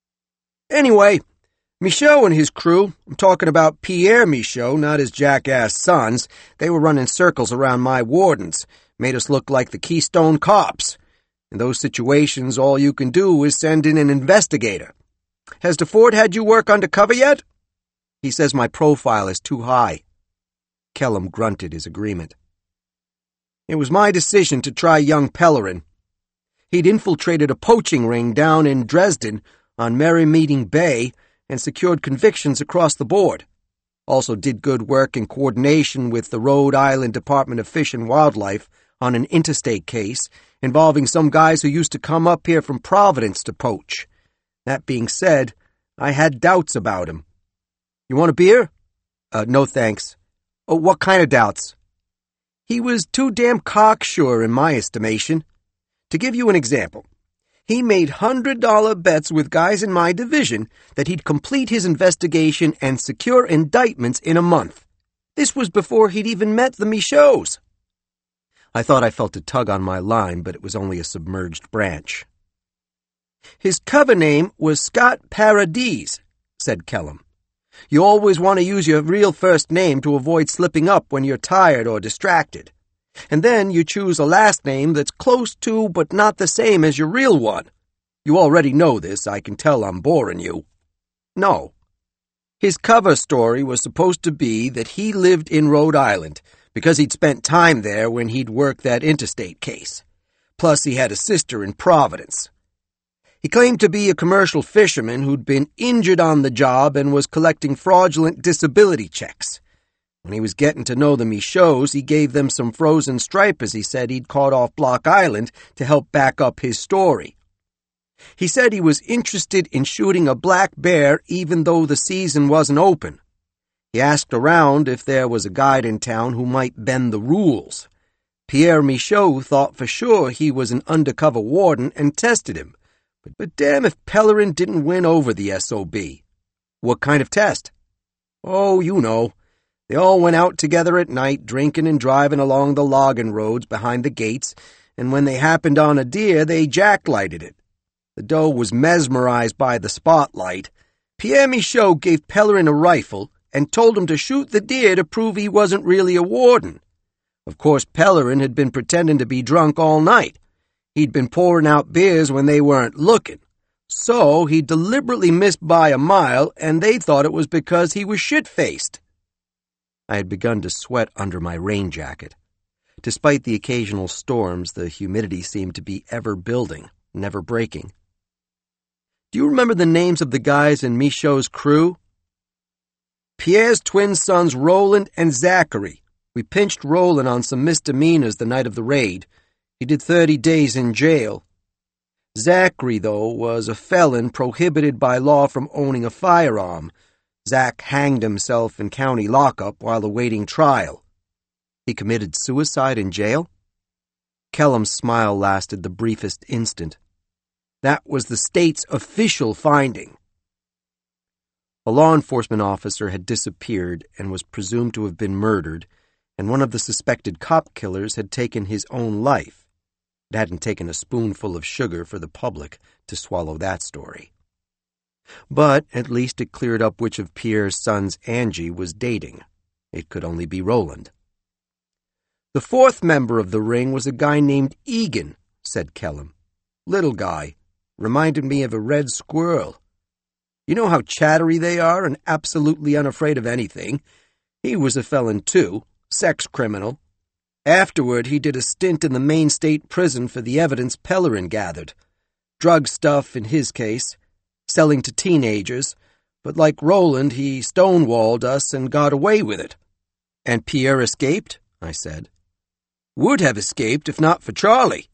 Anyway, Michaud and his crew, I'm talking about Pierre Michaud, not his jackass sons, they were running circles around my wardens, made us look like the Keystone Cops. In those situations, all you can do is send in an investigator. Has DeFord had you work undercover yet? He says my profile is too high. Kellum grunted his agreement. It was my decision to try young Pellerin. He'd infiltrated a poaching ring down in Dresden on Merrymeeting Bay and secured convictions across the board. Also did good work in coordination with the Rhode Island Department of Fish and Wildlife on an interstate case involving some guys who used to come up here from Providence to poach. That being said, I had doubts about him. You want a beer? Uh, no thanks. Oh, what kind of doubts? He was too damn cocksure in my estimation. To give you an example, he made hundred-dollar bets with guys in my division that he'd complete his investigation and secure indictments in a month. This was before he'd even met the Michauds. I thought I felt a tug on my line, but it was only a submerged branch. His cover name was Scott Paradis, said Kellum. You always want to use your real first name to avoid slipping up when you're tired or distracted. And then you choose a last name that's close to but not the same as your real one. You already know this, I can tell I'm boring you. No. His cover story was supposed to be that he lived in Rhode Island because he'd spent time there when he'd worked that interstate case. Plus he had a sister in Providence. He claimed to be a commercial fisherman who'd been injured on the job and was collecting fraudulent disability checks. When he was getting to know the Michauds, he gave them some frozen stripers he said he'd caught off Block Island to help back up his story. He said he was interested in shooting a black bear even though the season wasn't open. He asked around if there was a guide in town who might bend the rules. Pierre Michaud thought for sure he was an undercover warden and tested him. But, but damn if Pellerin didn't win over the S O B. What kind of test? Oh, you know. They all went out together at night, drinking and driving along the logging roads behind the gates, and when they happened on a deer, they jacklighted it. The doe was mesmerized by the spotlight. Pierre Michaud gave Pellerin a rifle and told him to shoot the deer to prove he wasn't really a warden. Of course, Pellerin had been pretending to be drunk all night. He'd been pouring out beers when they weren't looking. So he deliberately missed by a mile, and they thought it was because he was shit-faced. I had begun to sweat under my rain jacket. Despite the occasional storms, the humidity seemed to be ever building, never breaking. Do you remember the names of the guys in Michaud's crew? Pierre's twin sons Roland and Zachary. We pinched Roland on some misdemeanors the night of the raid. He did thirty days in jail. Zachary, though, was a felon prohibited by law from owning a firearm. Zach hanged himself in county lockup while awaiting trial. He committed suicide in jail? Kellum's smile lasted the briefest instant. That was the state's official finding. A law enforcement officer had disappeared and was presumed to have been murdered, and one of the suspected cop killers had taken his own life. It hadn't taken a spoonful of sugar for the public to swallow that story. But at least it cleared up which of Pierre's sons Angie was dating. It could only be Roland. The fourth member of the ring was a guy named Egan, said Kellum. Little guy. Reminded me of a red squirrel. You know how chattery they are and absolutely unafraid of anything. He was a felon too, sex criminal. Afterward, he did a stint in the Maine State Prison for the evidence Pellerin gathered. Drug stuff in his case, selling to teenagers, but like Roland, he stonewalled us and got away with it. And Pierre escaped, I said. Would have escaped if not for Charlie.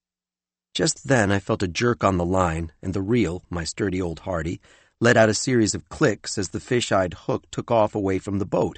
Just then I felt a jerk on the line, and the reel, my sturdy old Hardy, let out a series of clicks as the fish-eyed hook took off away from the boat.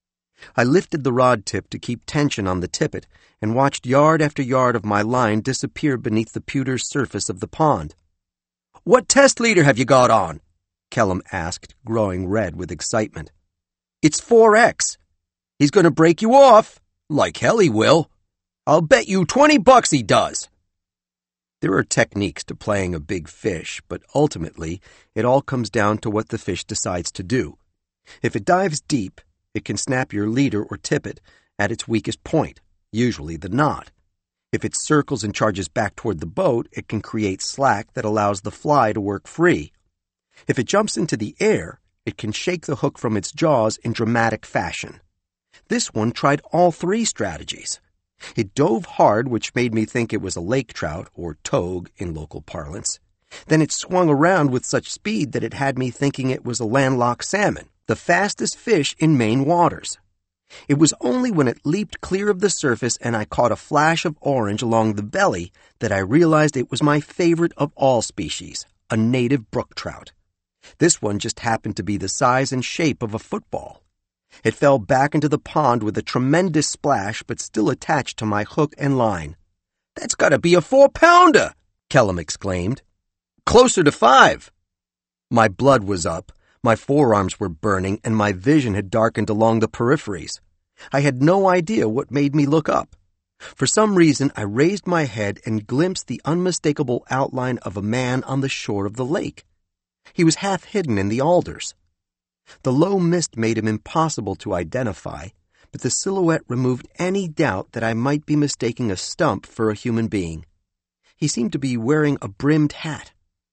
I lifted the rod tip to keep tension on the tippet and watched yard after yard of my line disappear beneath the pewter surface of the pond. "What test leader have you got on?" Kellum asked, growing red with excitement. "It's four X. He's going to break you off. Like hell he will. I'll bet you twenty bucks he does." There are techniques to playing a big fish, but ultimately it all comes down to what the fish decides to do. If it dives deep, it can snap your leader or tippet at its weakest point, usually the knot. If it circles and charges back toward the boat, it can create slack that allows the fly to work free. If it jumps into the air, it can shake the hook from its jaws in dramatic fashion. This one tried all three strategies. It dove hard, which made me think it was a lake trout, or togue in local parlance. Then it swung around with such speed that it had me thinking it was a landlocked salmon, the fastest fish in Maine waters. It was only when it leaped clear of the surface and I caught a flash of orange along the belly that I realized it was my favorite of all species, a native brook trout. This one just happened to be the size and shape of a football. It fell back into the pond with a tremendous splash, but still attached to my hook and line. "That's got to be a four-pounder!" Kellum exclaimed. "Closer to five." My blood was up, my forearms were burning, and my vision had darkened along the peripheries. I had no idea what made me look up. For some reason, I raised my head and glimpsed the unmistakable outline of a man on the shore of the lake. He was half hidden in the alders. The low mist made him impossible to identify, but the silhouette removed any doubt that I might be mistaking a stump for a human being. He seemed to be wearing a brimmed hat.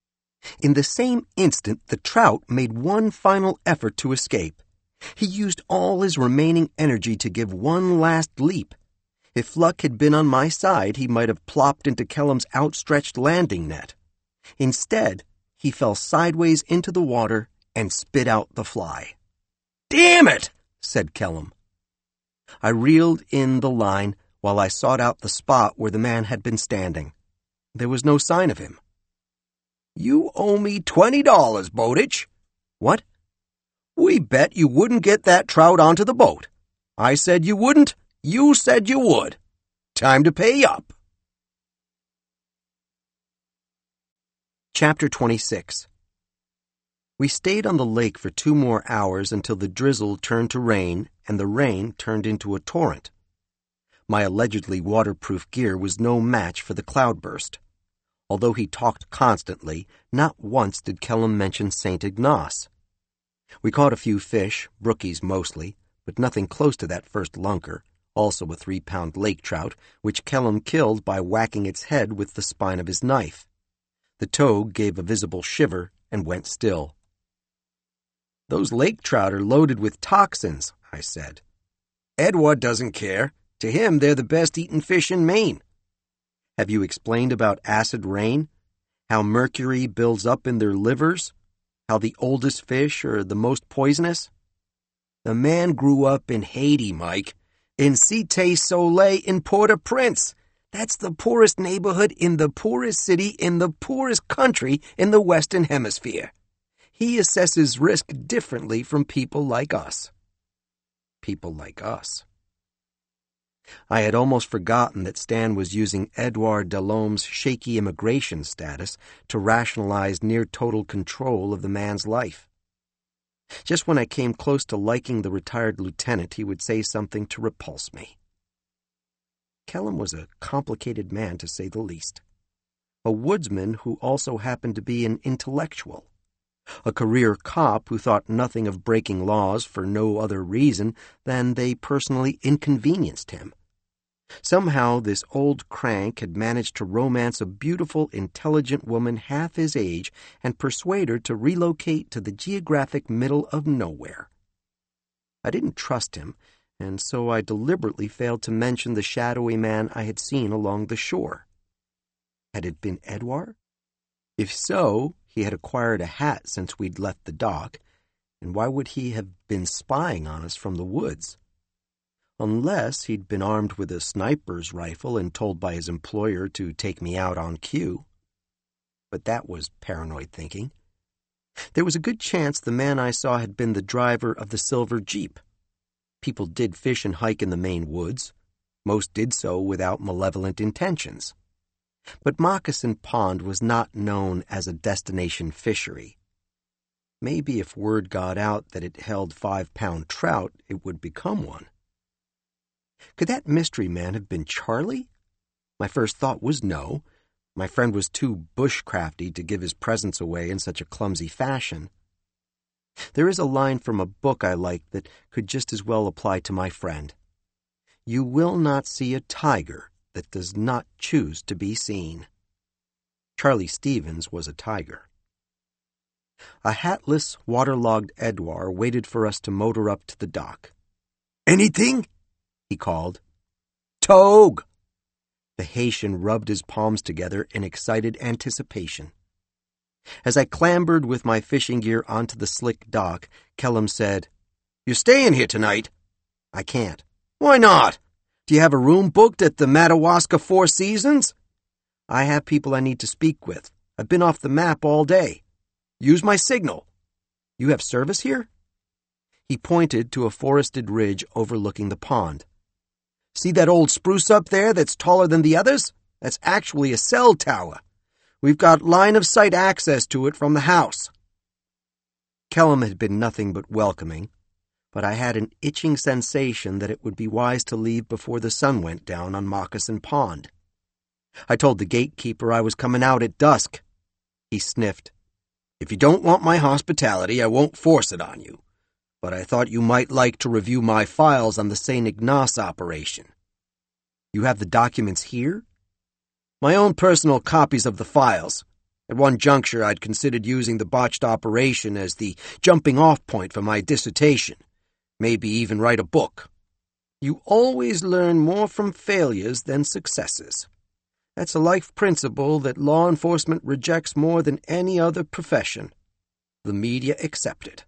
In the same instant, the trout made one final effort to escape. He used all his remaining energy to give one last leap. If luck had been on my side, he might have plopped into Kellum's outstretched landing net. Instead, he fell sideways into the water and spit out the fly. "Damn it!" said Kellum. I reeled in the line while I sought out the spot where the man had been standing. There was no sign of him. "You owe me twenty dollars, Bowditch." "What?" "We bet you wouldn't get that trout onto the boat. I said you wouldn't. You said you would." time to pay up. Chapter twenty-six. We stayed on the lake for two more hours until the drizzle turned to rain and the rain turned into a torrent. My allegedly waterproof gear was no match for the cloudburst. Although he talked constantly, not once did Kellum mention Saint Ignace. We caught a few fish, brookies mostly, but nothing close to that first lunker, also a three-pound lake trout, which Kellum killed by whacking its head with the spine of his knife. The toad gave a visible shiver and went still. "Those lake trout are loaded with toxins," I said. "Edward doesn't care. To him, they're the best-eaten fish in Maine." "Have you explained about acid rain? How mercury builds up in their livers? How the oldest fish are the most poisonous?" "The man grew up in Haiti, Mike, in Cité Soleil in Port-au-Prince. That's the poorest neighborhood in the poorest city in the poorest country in the Western Hemisphere. He assesses risk differently from people like us." People like us. I had almost forgotten that Stan was using Edouard Delhome's shaky immigration status to rationalize near-total control of the man's life. Just when I came close to liking the retired lieutenant, he would say something to repulse me. Kellum was a complicated man, to say the least. A woodsman who also happened to be an intellectual. A career cop who thought nothing of breaking laws for no other reason than they personally inconvenienced him. Somehow this old crank had managed to romance a beautiful, intelligent woman half his age and persuade her to relocate to the geographic middle of nowhere. I didn't trust him, and so I deliberately failed to mention the shadowy man I had seen along the shore. Had it been Edouard? If so, he had acquired a hat since we'd left the dock, and why would he have been spying on us from the woods? Unless he'd been armed with a sniper's rifle and told by his employer to take me out on cue. But that was paranoid thinking. There was a good chance the man I saw had been the driver of the silver Jeep. People did fish and hike in the Maine woods. Most did so without malevolent intentions. But Moccasin Pond was not known as a destination fishery. Maybe if word got out that it held five-pound trout, it would become one. Could that mystery man have been Charlie? My first thought was no. My friend was too bushcrafty to give his presence away in such a clumsy fashion. There is a line from a book I like that could just as well apply to my friend. "You will not see a tiger that does not choose to be seen." Charlie Stevens was a tiger. A hatless, waterlogged Edouard waited for us to motor up to the dock. "Anything?" he called. "Togue!" The Haitian rubbed his palms together in excited anticipation. As I clambered with my fishing gear onto the slick dock, Kellum said, "You're staying here tonight?" "I can't." "Why not? Do you have a room booked at the Madawaska Four Seasons?" "I have people I need to speak with. I've been off the map all day." "Use my signal." "You have service here?" He pointed to a forested ridge overlooking the pond. "See that old spruce up there that's taller than the others? That's actually a cell tower. We've got line-of-sight access to it from the house." Kellum had been nothing but welcoming, but I had an itching sensation that it would be wise to leave before the sun went down on Moccasin Pond. I told the gatekeeper I was coming out at dusk. He sniffed. "If you don't want my hospitality, I won't force it on you. But I thought you might like to review my files on the Saint Ignace operation." "You have the documents here?" "My own personal copies of the files. At one juncture, I'd considered using the botched operation as the jumping-off point for my dissertation. Maybe even write a book. You always learn more from failures than successes. That's a life principle that law enforcement rejects more than any other profession, the media excepted."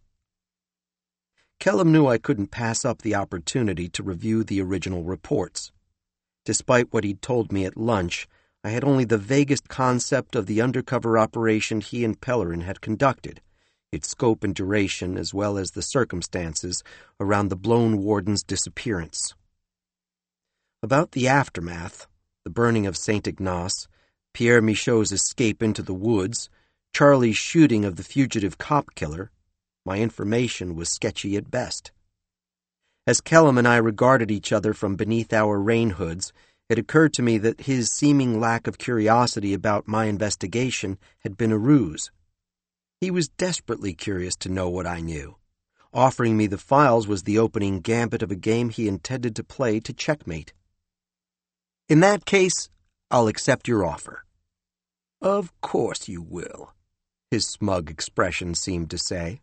Kellum knew I couldn't pass up the opportunity to review the original reports. Despite what he'd told me at lunch, I had only the vaguest concept of the undercover operation he and Pellerin had conducted, its scope and duration, as well as the circumstances around the blown warden's disappearance. About the aftermath, the burning of Saint Ignace, Pierre Michaud's escape into the woods, Charlie's shooting of the fugitive cop killer, my information was sketchy at best. As Kellum and I regarded each other from beneath our rain hoods, it occurred to me that his seeming lack of curiosity about my investigation had been a ruse. He was desperately curious to know what I knew. Offering me the files was the opening gambit of a game he intended to play to checkmate. In that case, I'll accept your offer. Of course you will, his smug expression seemed to say.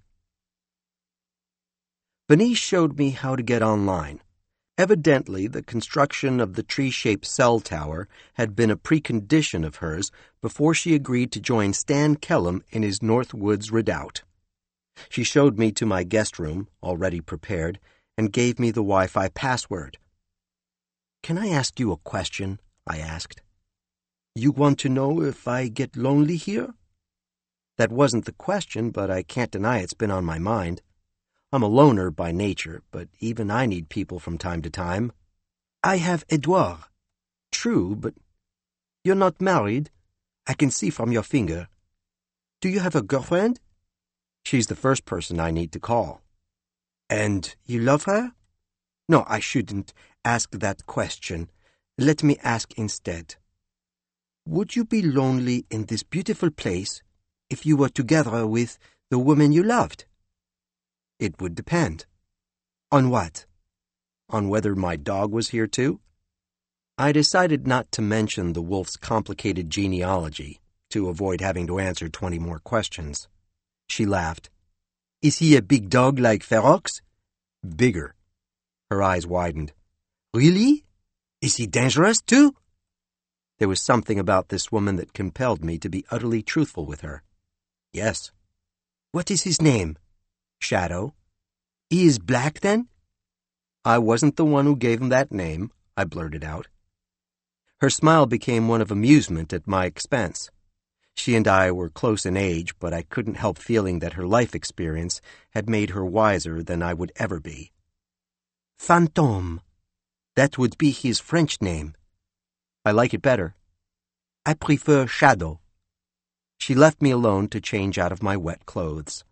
Benice showed me how to get online. Evidently, the construction of the tree-shaped cell tower had been a precondition of hers before she agreed to join Stan Kellum in his Northwoods redoubt. She showed me to my guest room, already prepared, and gave me the Wi-Fi password. "Can I ask you a question?" I asked. "You want to know if I get lonely here?" That wasn't the question, but I can't deny it's been on my mind. I'm a loner by nature, but even I need people from time to time. I have Edouard. True, but you're not married. I can see from your finger. Do you have a girlfriend? She's the first person I need to call. And you love her? No, I shouldn't ask that question. Let me ask instead. Would you be lonely in this beautiful place if you were together with the woman you loved? It would depend. On what? On whether my dog was here too? I decided not to mention the wolf's complicated genealogy to avoid having to answer twenty more questions. She laughed. Is he a big dog like Ferox? Bigger. Her eyes widened. Really? Is he dangerous too? There was something about this woman that compelled me to be utterly truthful with her. Yes. What is his name? Shadow. He is black, then? I wasn't the one who gave him that name, I blurted out. Her smile became one of amusement at my expense. She and I were close in age, but I couldn't help feeling that her life experience had made her wiser than I would ever be. Fantôme. That would be his French name. I like it better. I prefer Shadow. She left me alone to change out of my wet clothes.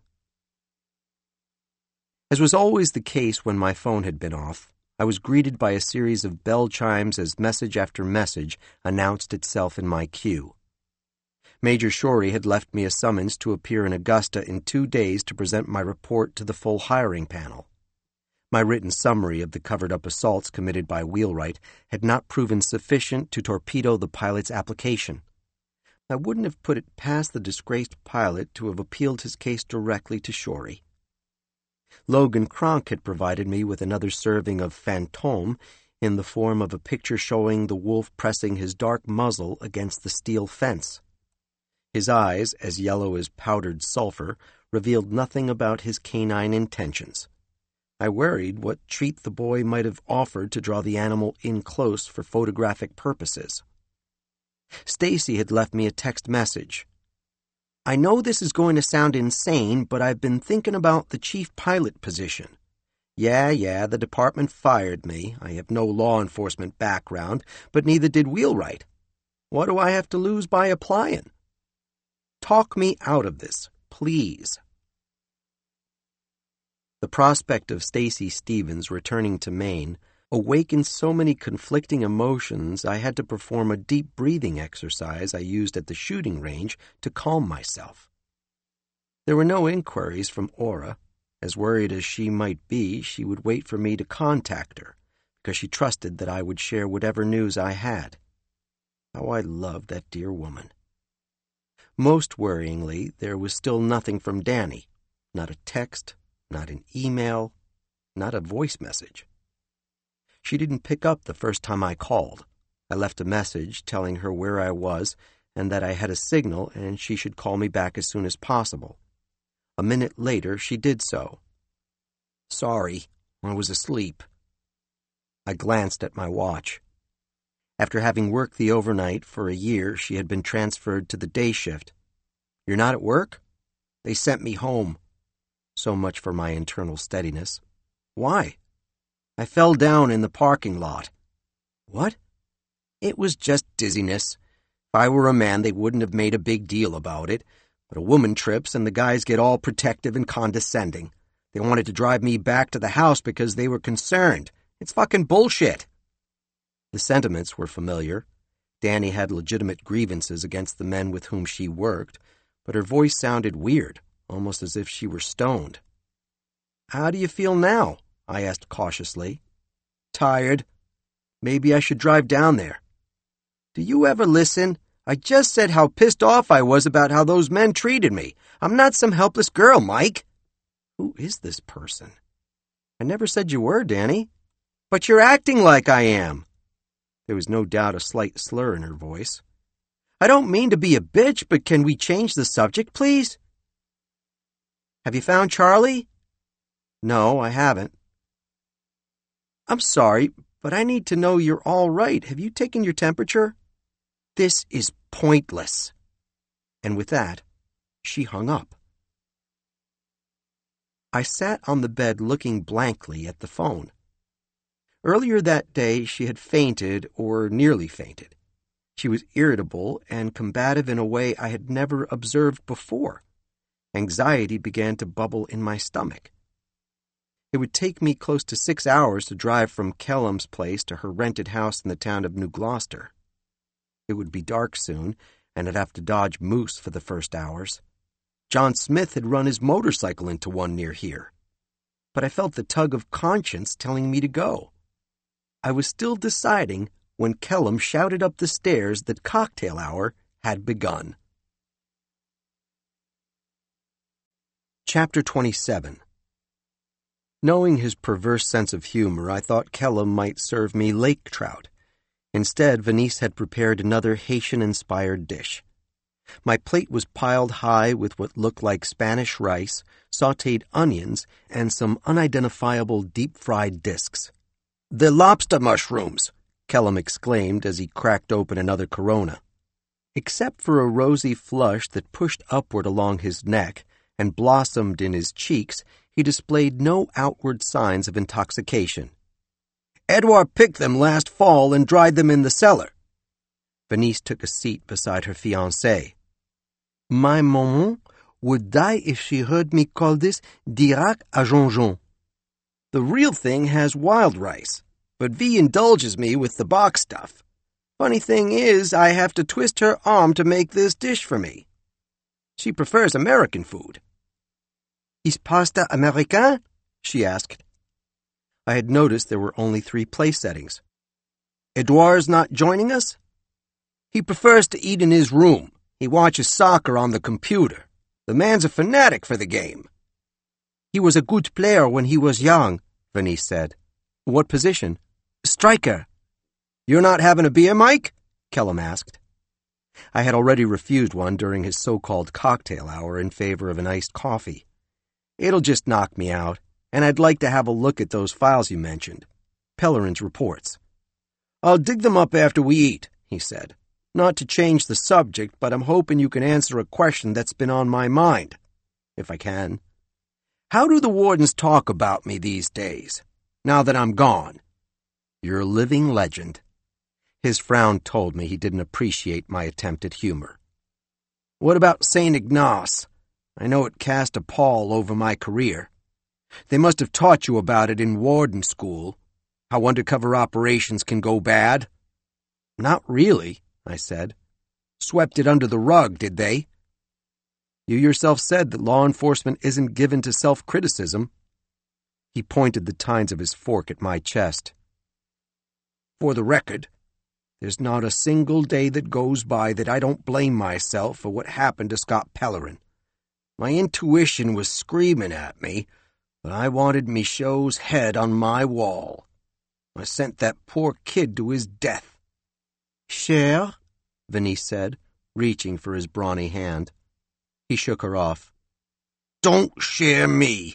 As was always the case when my phone had been off, I was greeted by a series of bell chimes as message after message announced itself in my queue. Major Shorey had left me a summons to appear in Augusta in two days to present my report to the full hiring panel. My written summary of the covered-up assaults committed by Wheelwright had not proven sufficient to torpedo the pilot's application. I wouldn't have put it past the disgraced pilot to have appealed his case directly to Shorey. Logan Cronk had provided me with another serving of Fantôme in the form of a picture showing the wolf pressing his dark muzzle against the steel fence. His eyes, as yellow as powdered sulfur, revealed nothing about his canine intentions. I worried what treat the boy might have offered to draw the animal in close for photographic purposes. Stacy had left me a text message. I know this is going to sound insane, but I've been thinking about the chief pilot position. Yeah, yeah, the department fired me. I have no law enforcement background, but neither did Wheelwright. What do I have to lose by applying? Talk me out of this, please. The prospect of Stacy Stevens returning to Maine awakened so many conflicting emotions I had to perform a deep breathing exercise I used at the shooting range to calm myself. There were no inquiries from Aura. As worried as she might be, she would wait for me to contact her, because she trusted that I would share whatever news I had. How I loved that dear woman. Most worryingly, there was still nothing from Danny. Not a text, not an email, not a voice message. She didn't pick up the first time I called. I left a message telling her where I was and that I had a signal and she should call me back as soon as possible. A minute later, she did so. Sorry, I was asleep. I glanced at my watch. After having worked the overnight for a year, she had been transferred to the day shift. You're not at work? They sent me home. So much for my internal steadiness. Why? I fell down in the parking lot. What? It was just dizziness. If I were a man, they wouldn't have made a big deal about it. But a woman trips and the guys get all protective and condescending. They wanted to drive me back to the house because they were concerned. It's fucking bullshit. The sentiments were familiar. Danny had legitimate grievances against the men with whom she worked, but her voice sounded weird, almost as if she were stoned. How do you feel now? I asked cautiously. Tired. Maybe I should drive down there. Do you ever listen? I just said how pissed off I was about how those men treated me. I'm not some helpless girl, Mike. Who is this person? I never said you were, Danny. But you're acting like I am. There was no doubt a slight slur in her voice. I don't mean to be a bitch, but can we change the subject, please? Have you found Charlie? No, I haven't. I'm sorry, but I need to know you're all right. Have you taken your temperature? This is pointless. And with that, she hung up. I sat on the bed looking blankly at the phone. Earlier that day, she had fainted or nearly fainted. She was irritable and combative in a way I had never observed before. Anxiety began to bubble in my stomach. It would take me close to six hours to drive from Kellum's place to her rented house in the town of New Gloucester. It would be dark soon, and I'd have to dodge moose for the first hours. John Smith had run his motorcycle into one near here. But I felt the tug of conscience telling me to go. I was still deciding when Kellum shouted up the stairs that cocktail hour had begun. Chapter twenty-seven. Knowing his perverse sense of humor, I thought Kellum might serve me lake trout. Instead, Venice had prepared another Haitian-inspired dish. My plate was piled high with what looked like Spanish rice, sautéed onions, and some unidentifiable deep-fried discs. "The lobster mushrooms!" Kellum exclaimed as he cracked open another Corona. Except for a rosy flush that pushed upward along his neck and blossomed in his cheeks, he displayed no outward signs of intoxication. "Edouard picked them last fall and dried them in the cellar." Venice took a seat beside her fiancé. "My maman would die if she heard me call this Dirac à Jonjon. The real thing has wild rice, but V indulges me with the box stuff. Funny thing is, I have to twist her arm to make this dish for me. She prefers American food." "Is pasta américain?" she asked. I had noticed there were only three place settings. "Edouard's not joining us?" "He prefers to eat in his room. He watches soccer on the computer. The man's a fanatic for the game." "He was a good player when he was young," Venice said. "What position?" "Striker." "You're not having a beer, Mike?" Kellum asked. I had already refused one during his so-called cocktail hour in favor of an iced coffee. "It'll just knock me out, and I'd like to have a look at those files you mentioned. Pellerin's reports." "I'll dig them up after we eat," he said. "Not to change the subject, but I'm hoping you can answer a question that's been on my mind, if I can. How do the wardens talk about me these days, now that I'm gone?" "You're a living legend." His frown told me he didn't appreciate my attempt at humor. "What about Saint Ignace? I know it cast a pall over my career. They must have taught you about it in warden school, how undercover operations can go bad." "Not really," I said. "Swept it under the rug, did they?" "You yourself said that law enforcement isn't given to self-criticism." He pointed the tines of his fork at my chest. "For the record, there's not a single day that goes by that I don't blame myself for what happened to Scott Pellerin. My intuition was screaming at me, but I wanted Michaud's head on my wall. I sent that poor kid to his death." "Cher?" Venice said, reaching for his brawny hand. He shook her off. "Don't share me."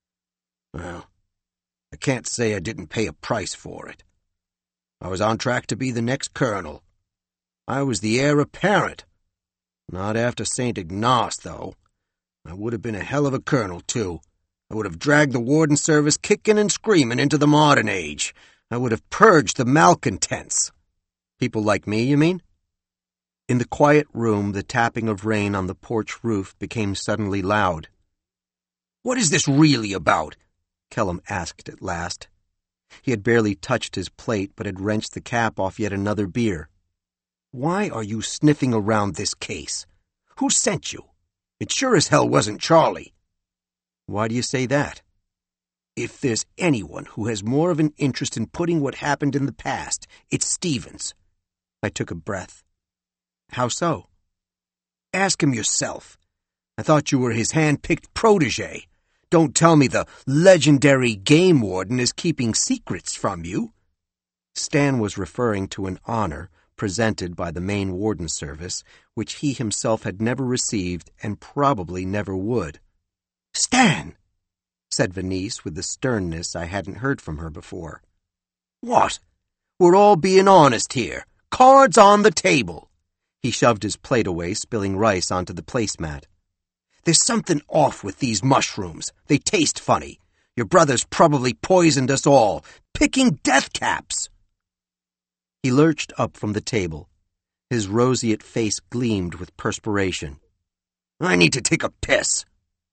Well, I can't say I didn't pay a price for it. I was on track to be the next colonel. I was the heir apparent. Not after Saint Ignace, though. I would have been a hell of a colonel, too. I would have dragged the warden service kicking and screaming into the modern age. I would have purged the malcontents. People like me, you mean? In the quiet room, the tapping of rain on the porch roof became suddenly loud. "What is this really about?" Kellum asked at last. He had barely touched his plate, but had wrenched the cap off yet another beer. "Why are you sniffing around this case? Who sent you? It sure as hell wasn't Charlie." "Why do you say that?" "If there's anyone who has more of an interest in putting what happened in the past, it's Stevens." I took a breath. "How so?" "Ask him yourself. I thought you were his hand-picked protege. Don't tell me the legendary game warden is keeping secrets from you." Stan was referring to an honor presented by the Maine Warden Service, which he himself had never received and probably never would. "Stan!" said Venice with the sternness I hadn't heard from her before. "What? We're all being honest here. Cards on the table." He shoved his plate away, spilling rice onto the placemat. "There's something off with these mushrooms. They taste funny. Your brother's probably poisoned us all, picking death caps." He lurched up from the table. His roseate face gleamed with perspiration. "I need to take a piss."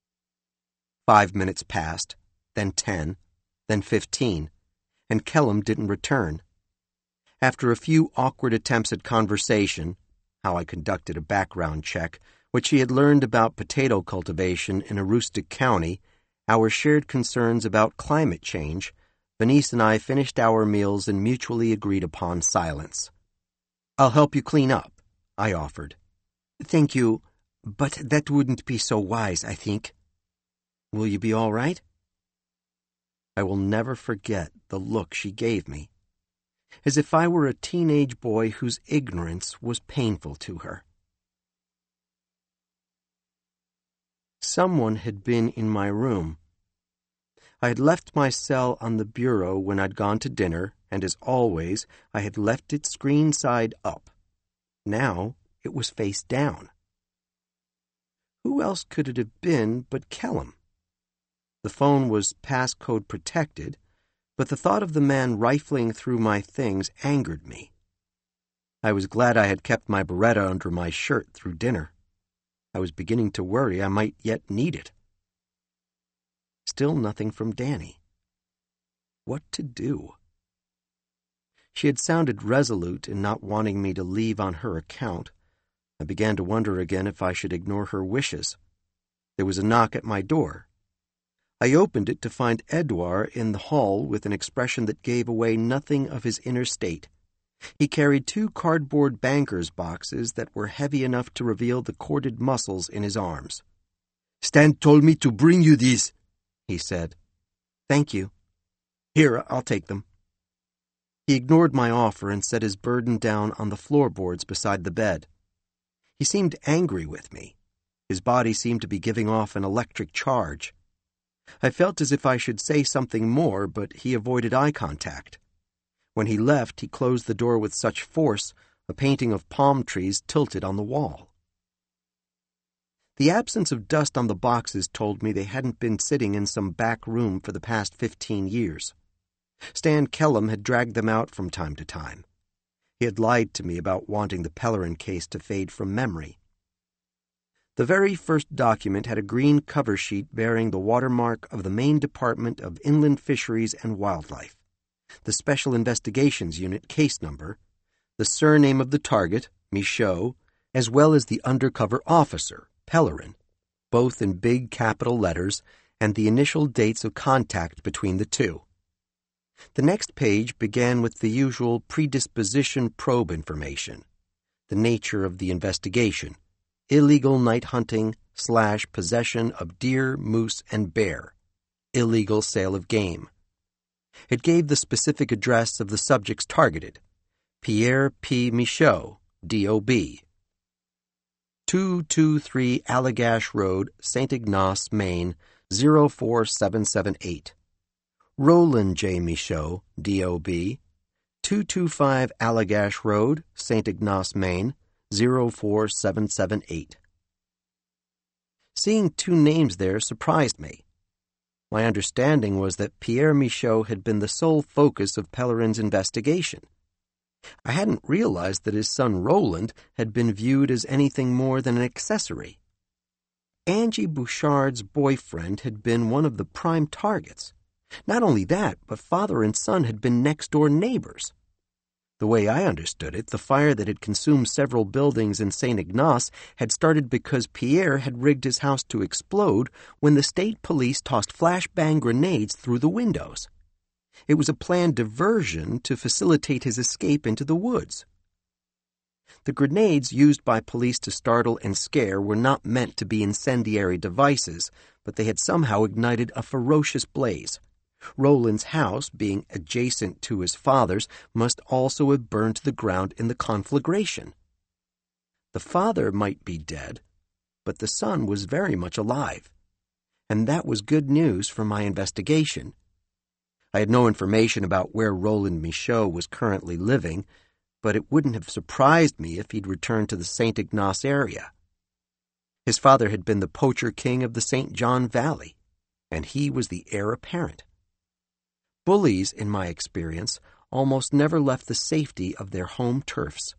Five minutes passed, then ten, then fifteen, and Kellum didn't return. After a few awkward attempts at conversation, how I conducted a background check, which he had learned about potato cultivation in Aroostook County, our shared concerns about climate change, Venice and I finished our meals in mutually agreed upon silence. "I'll help you clean up," I offered. "Thank you, but that wouldn't be so wise, I think." "Will you be all right?" I will never forget the look she gave me, as if I were a teenage boy whose ignorance was painful to her. Someone had been in my room. I had left my cell on the bureau when I'd gone to dinner, and as always, I had left it screen side up. Now it was face down. Who else could it have been but Kellum? The phone was passcode protected, but the thought of the man rifling through my things angered me. I was glad I had kept my Beretta under my shirt through dinner. I was beginning to worry I might yet need it. Still nothing from Danny. What to do? She had sounded resolute in not wanting me to leave on her account. I began to wonder again if I should ignore her wishes. There was a knock at my door. I opened it to find Edouard in the hall with an expression that gave away nothing of his inner state. He carried two cardboard banker's boxes that were heavy enough to reveal the corded muscles in his arms. "Stan told me to bring you these," he said. "Thank you. Here, I'll take them." He ignored my offer and set his burden down on the floorboards beside the bed. He seemed angry with me. His body seemed to be giving off an electric charge. I felt as if I should say something more, but he avoided eye contact. When he left, he closed the door with such force, a painting of palm trees tilted on the wall. The absence of dust on the boxes told me they hadn't been sitting in some back room for the past fifteen years. Stan Kellum had dragged them out from time to time. He had lied to me about wanting the Pellerin case to fade from memory. The very first document had a green cover sheet bearing the watermark of the Maine Department of Inland Fisheries and Wildlife, the Special Investigations Unit case number, the surname of the target, Michaud, as well as the undercover officer, Pellerin, both in big capital letters, and the initial dates of contact between the two. The next page began with the usual predisposition probe information, the nature of the investigation, illegal night hunting slash possession of deer, moose, and bear, illegal sale of game. It gave the specific address of the subjects targeted, Pierre P. Michaud, D O B, two two three Allagash Road, Saint Ignace, Maine, zero four seven seven eight. Roland J. Michaud, D O B, two two five Allagash Road, Saint Ignace, Maine, zero four seven seven eight. Seeing two names there surprised me. My understanding was that Pierre Michaud had been the sole focus of Pellerin's investigation. I hadn't realized that his son Roland had been viewed as anything more than an accessory. Angie Bouchard's boyfriend had been one of the prime targets. Not only that, but father and son had been next-door neighbors. The way I understood it, the fire that had consumed several buildings in Saint Ignace had started because Pierre had rigged his house to explode when the state police tossed flashbang grenades through the windows. It was a planned diversion to facilitate his escape into the woods. The grenades used by police to startle and scare were not meant to be incendiary devices, but they had somehow ignited a ferocious blaze. Roland's house, being adjacent to his father's, must also have burned to the ground in the conflagration. The father might be dead, but the son was very much alive, and that was good news for my investigation. I had no information about where Roland Michaud was currently living, but it wouldn't have surprised me if he'd returned to the Saint Ignace area. His father had been the poacher king of the Saint John Valley, and he was the heir apparent. Bullies, in my experience, almost never left the safety of their home turfs.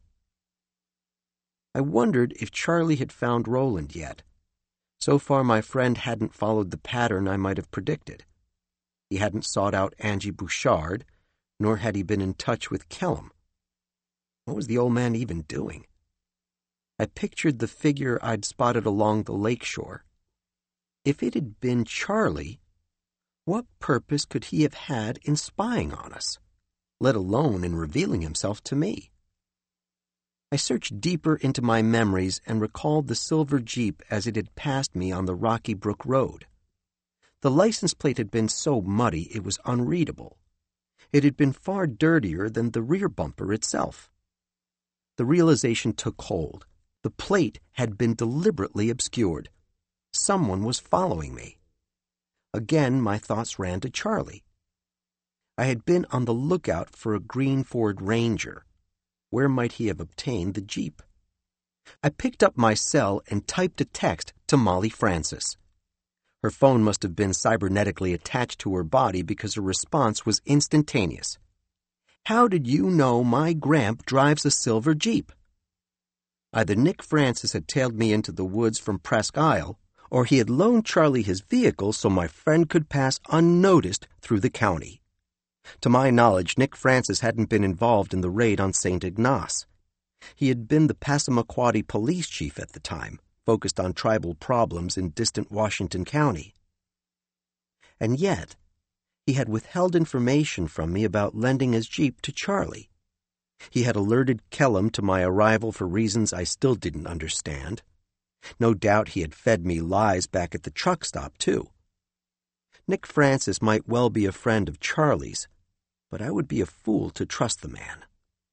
I wondered if Charlie had found Roland yet. So far, my friend hadn't followed the pattern I might have predicted. He hadn't sought out Angie Bouchard, nor had he been in touch with Kellum. What was the old man even doing? I pictured the figure I'd spotted along the lakeshore. If it had been Charlie, what purpose could he have had in spying on us, let alone in revealing himself to me? I searched deeper into my memories and recalled the silver Jeep as it had passed me on the Rocky Brook Road. The license plate had been so muddy it was unreadable. It had been far dirtier than the rear bumper itself. The realization took hold. The plate had been deliberately obscured. Someone was following me. Again, my thoughts ran to Charlie. I had been on the lookout for a green Ford Ranger. Where might he have obtained the Jeep? I picked up my cell and typed a text to Molly Francis. Her phone must have been cybernetically attached to her body because her response was instantaneous. How did you know my Gramp drives a silver Jeep? Either Nick Francis had tailed me into the woods from Presque Isle, or he had loaned Charlie his vehicle so my friend could pass unnoticed through the county. To my knowledge, Nick Francis hadn't been involved in the raid on Saint Ignace. He had been the Passamaquoddy police chief at the time, focused on tribal problems in distant Washington County. And yet, he had withheld information from me about lending his Jeep to Charlie. He had alerted Kellum to my arrival for reasons I still didn't understand. No doubt he had fed me lies back at the truck stop, too. Nick Francis might well be a friend of Charlie's, but I would be a fool to trust the man.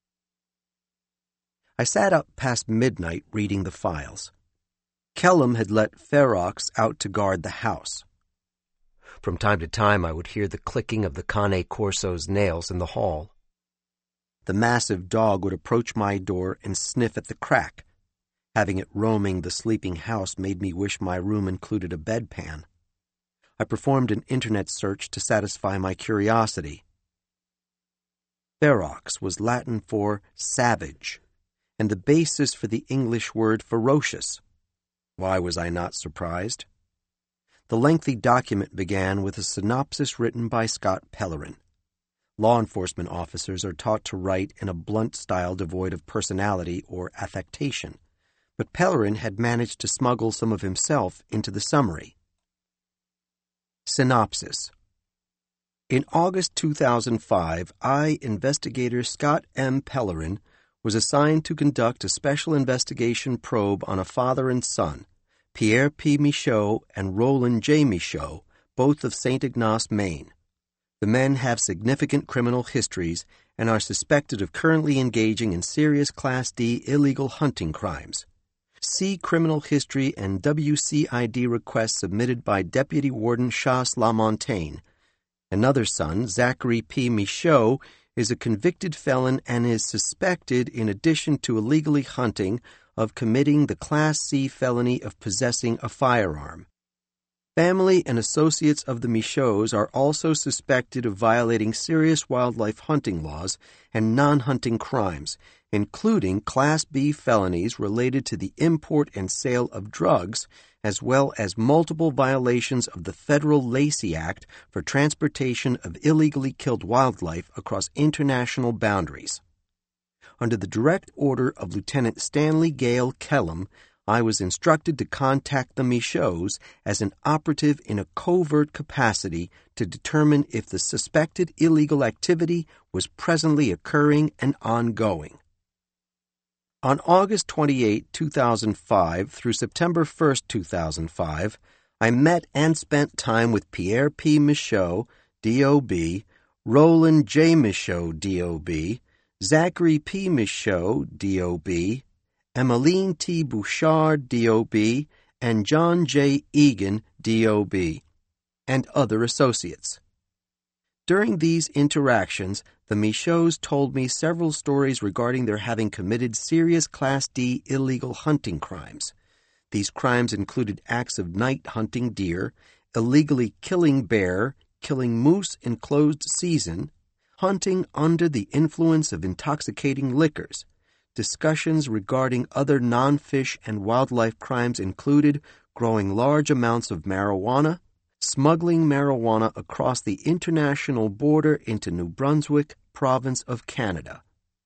I sat up past midnight reading the files. Kellum had let Ferox out to guard the house. From time to time I would hear the clicking of the Cane Corso's nails in the hall. The massive dog would approach my door and sniff at the crack. Having it roaming the sleeping house made me wish my room included a bedpan. I performed an internet search to satisfy my curiosity. Ferox was Latin for savage, and the basis for the English word ferocious. Why was I not surprised? The lengthy document began with a synopsis written by Scott Pellerin. Law enforcement officers are taught to write in a blunt style devoid of personality or affectation, but Pellerin had managed to smuggle some of himself into the summary. Synopsis. In August two thousand five, I, investigator Scott M. Pellerin, was assigned to conduct a special investigation probe on a father and son, Pierre P. Michaud and Roland J. Michaud, both of Saint Ignace, Maine. The men have significant criminal histories and are suspected of currently engaging in serious Class D illegal hunting crimes. See criminal history and W C I D request submitted by Deputy Warden Chas Lamontagne. Another son, Zachary P. Michaud, is a convicted felon and is suspected, in addition to illegally hunting, of committing the Class C felony of possessing a firearm. Family and associates of the Michauds are also suspected of violating serious wildlife hunting laws and non-hunting crimes, including Class B felonies related to the import and sale of drugs, as well as multiple violations of the Federal Lacey Act for transportation of illegally killed wildlife across international boundaries. Under the direct order of Lieutenant Stanley Gale Kellum, I was instructed to contact the Michauds as an operative in a covert capacity to determine if the suspected illegal activity was presently occurring and ongoing. On August twenty-eighth, two thousand five through September first, two thousand five, I met and spent time with Pierre P. Michaud, D O B, Roland J. Michaud, D O B, Zachary P. Michaud, D O B, Emmeline T. Bouchard, D O B, and John J. Egan, D O B, and other associates. During these interactions, the Michauds told me several stories regarding their having committed serious Class D illegal hunting crimes. These crimes included acts of night hunting deer, illegally killing bear, killing moose in closed season, hunting under the influence of intoxicating liquors. Discussions regarding other non-fish and wildlife crimes included growing large amounts of marijuana, smuggling marijuana across the international border into New Brunswick, province of Canada.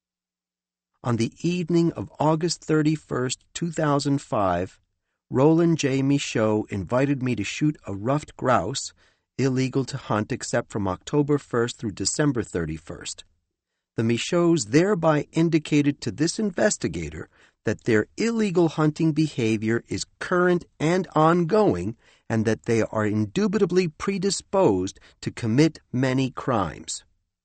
On the evening of August thirty-first, two thousand five, Roland J. Michaud invited me to shoot a ruffed grouse, illegal to hunt except from October first through December thirty-first. The Michauds thereby indicated to this investigator that their illegal hunting behavior is current and ongoing, and that they are indubitably predisposed to commit many crimes.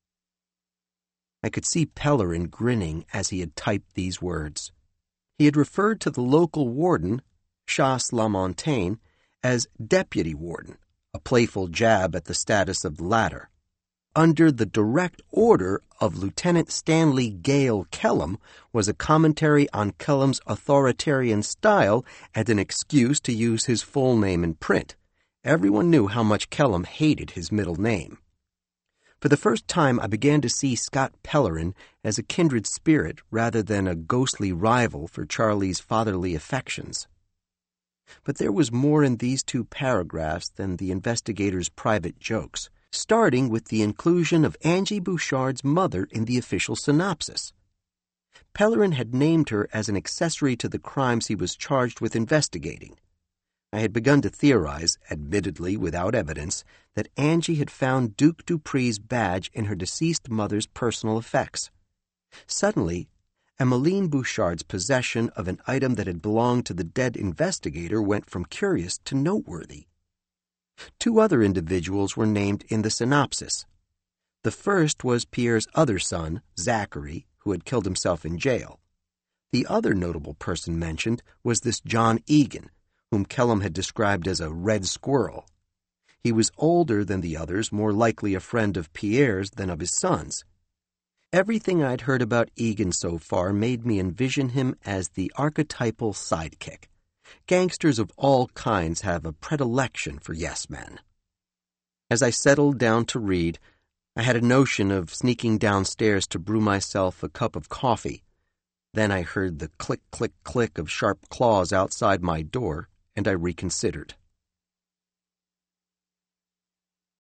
I could see Pellerin grinning as he had typed these words. He had referred to the local warden, Chasse Lamontagne, as deputy warden, a playful jab at the status of the latter. Under the direct order of Lieutenant Stanley Gale Kellum was a commentary on Kellum's authoritarian style and an excuse to use his full name in print. Everyone knew how much Kellum hated his middle name. For the first time, I began to see Scott Pellerin as a kindred spirit rather than a ghostly rival for Charlie's fatherly affections. But there was more in these two paragraphs than the investigator's private jokes, starting with the inclusion of Angie Bouchard's mother in the official synopsis. Pellerin had named her as an accessory to the crimes he was charged with investigating. I had begun to theorize, admittedly without evidence, that Angie had found Duke Dupree's badge in her deceased mother's personal effects. Suddenly, Emmeline Bouchard's possession of an item that had belonged to the dead investigator went from curious to noteworthy. Two other individuals were named in the synopsis. The first was Pierre's other son, Zachary, who had killed himself in jail. The other notable person mentioned was this John Egan, whom Kellum had described as a red squirrel. He was older than the others, more likely a friend of Pierre's than of his son's. Everything I'd heard about Egan so far made me envision him as the archetypal sidekick. Gangsters of all kinds have a predilection for yes-men. As I settled down to read, I had a notion of sneaking downstairs to brew myself a cup of coffee. Then I heard the click-click-click of sharp claws outside my door, and I reconsidered.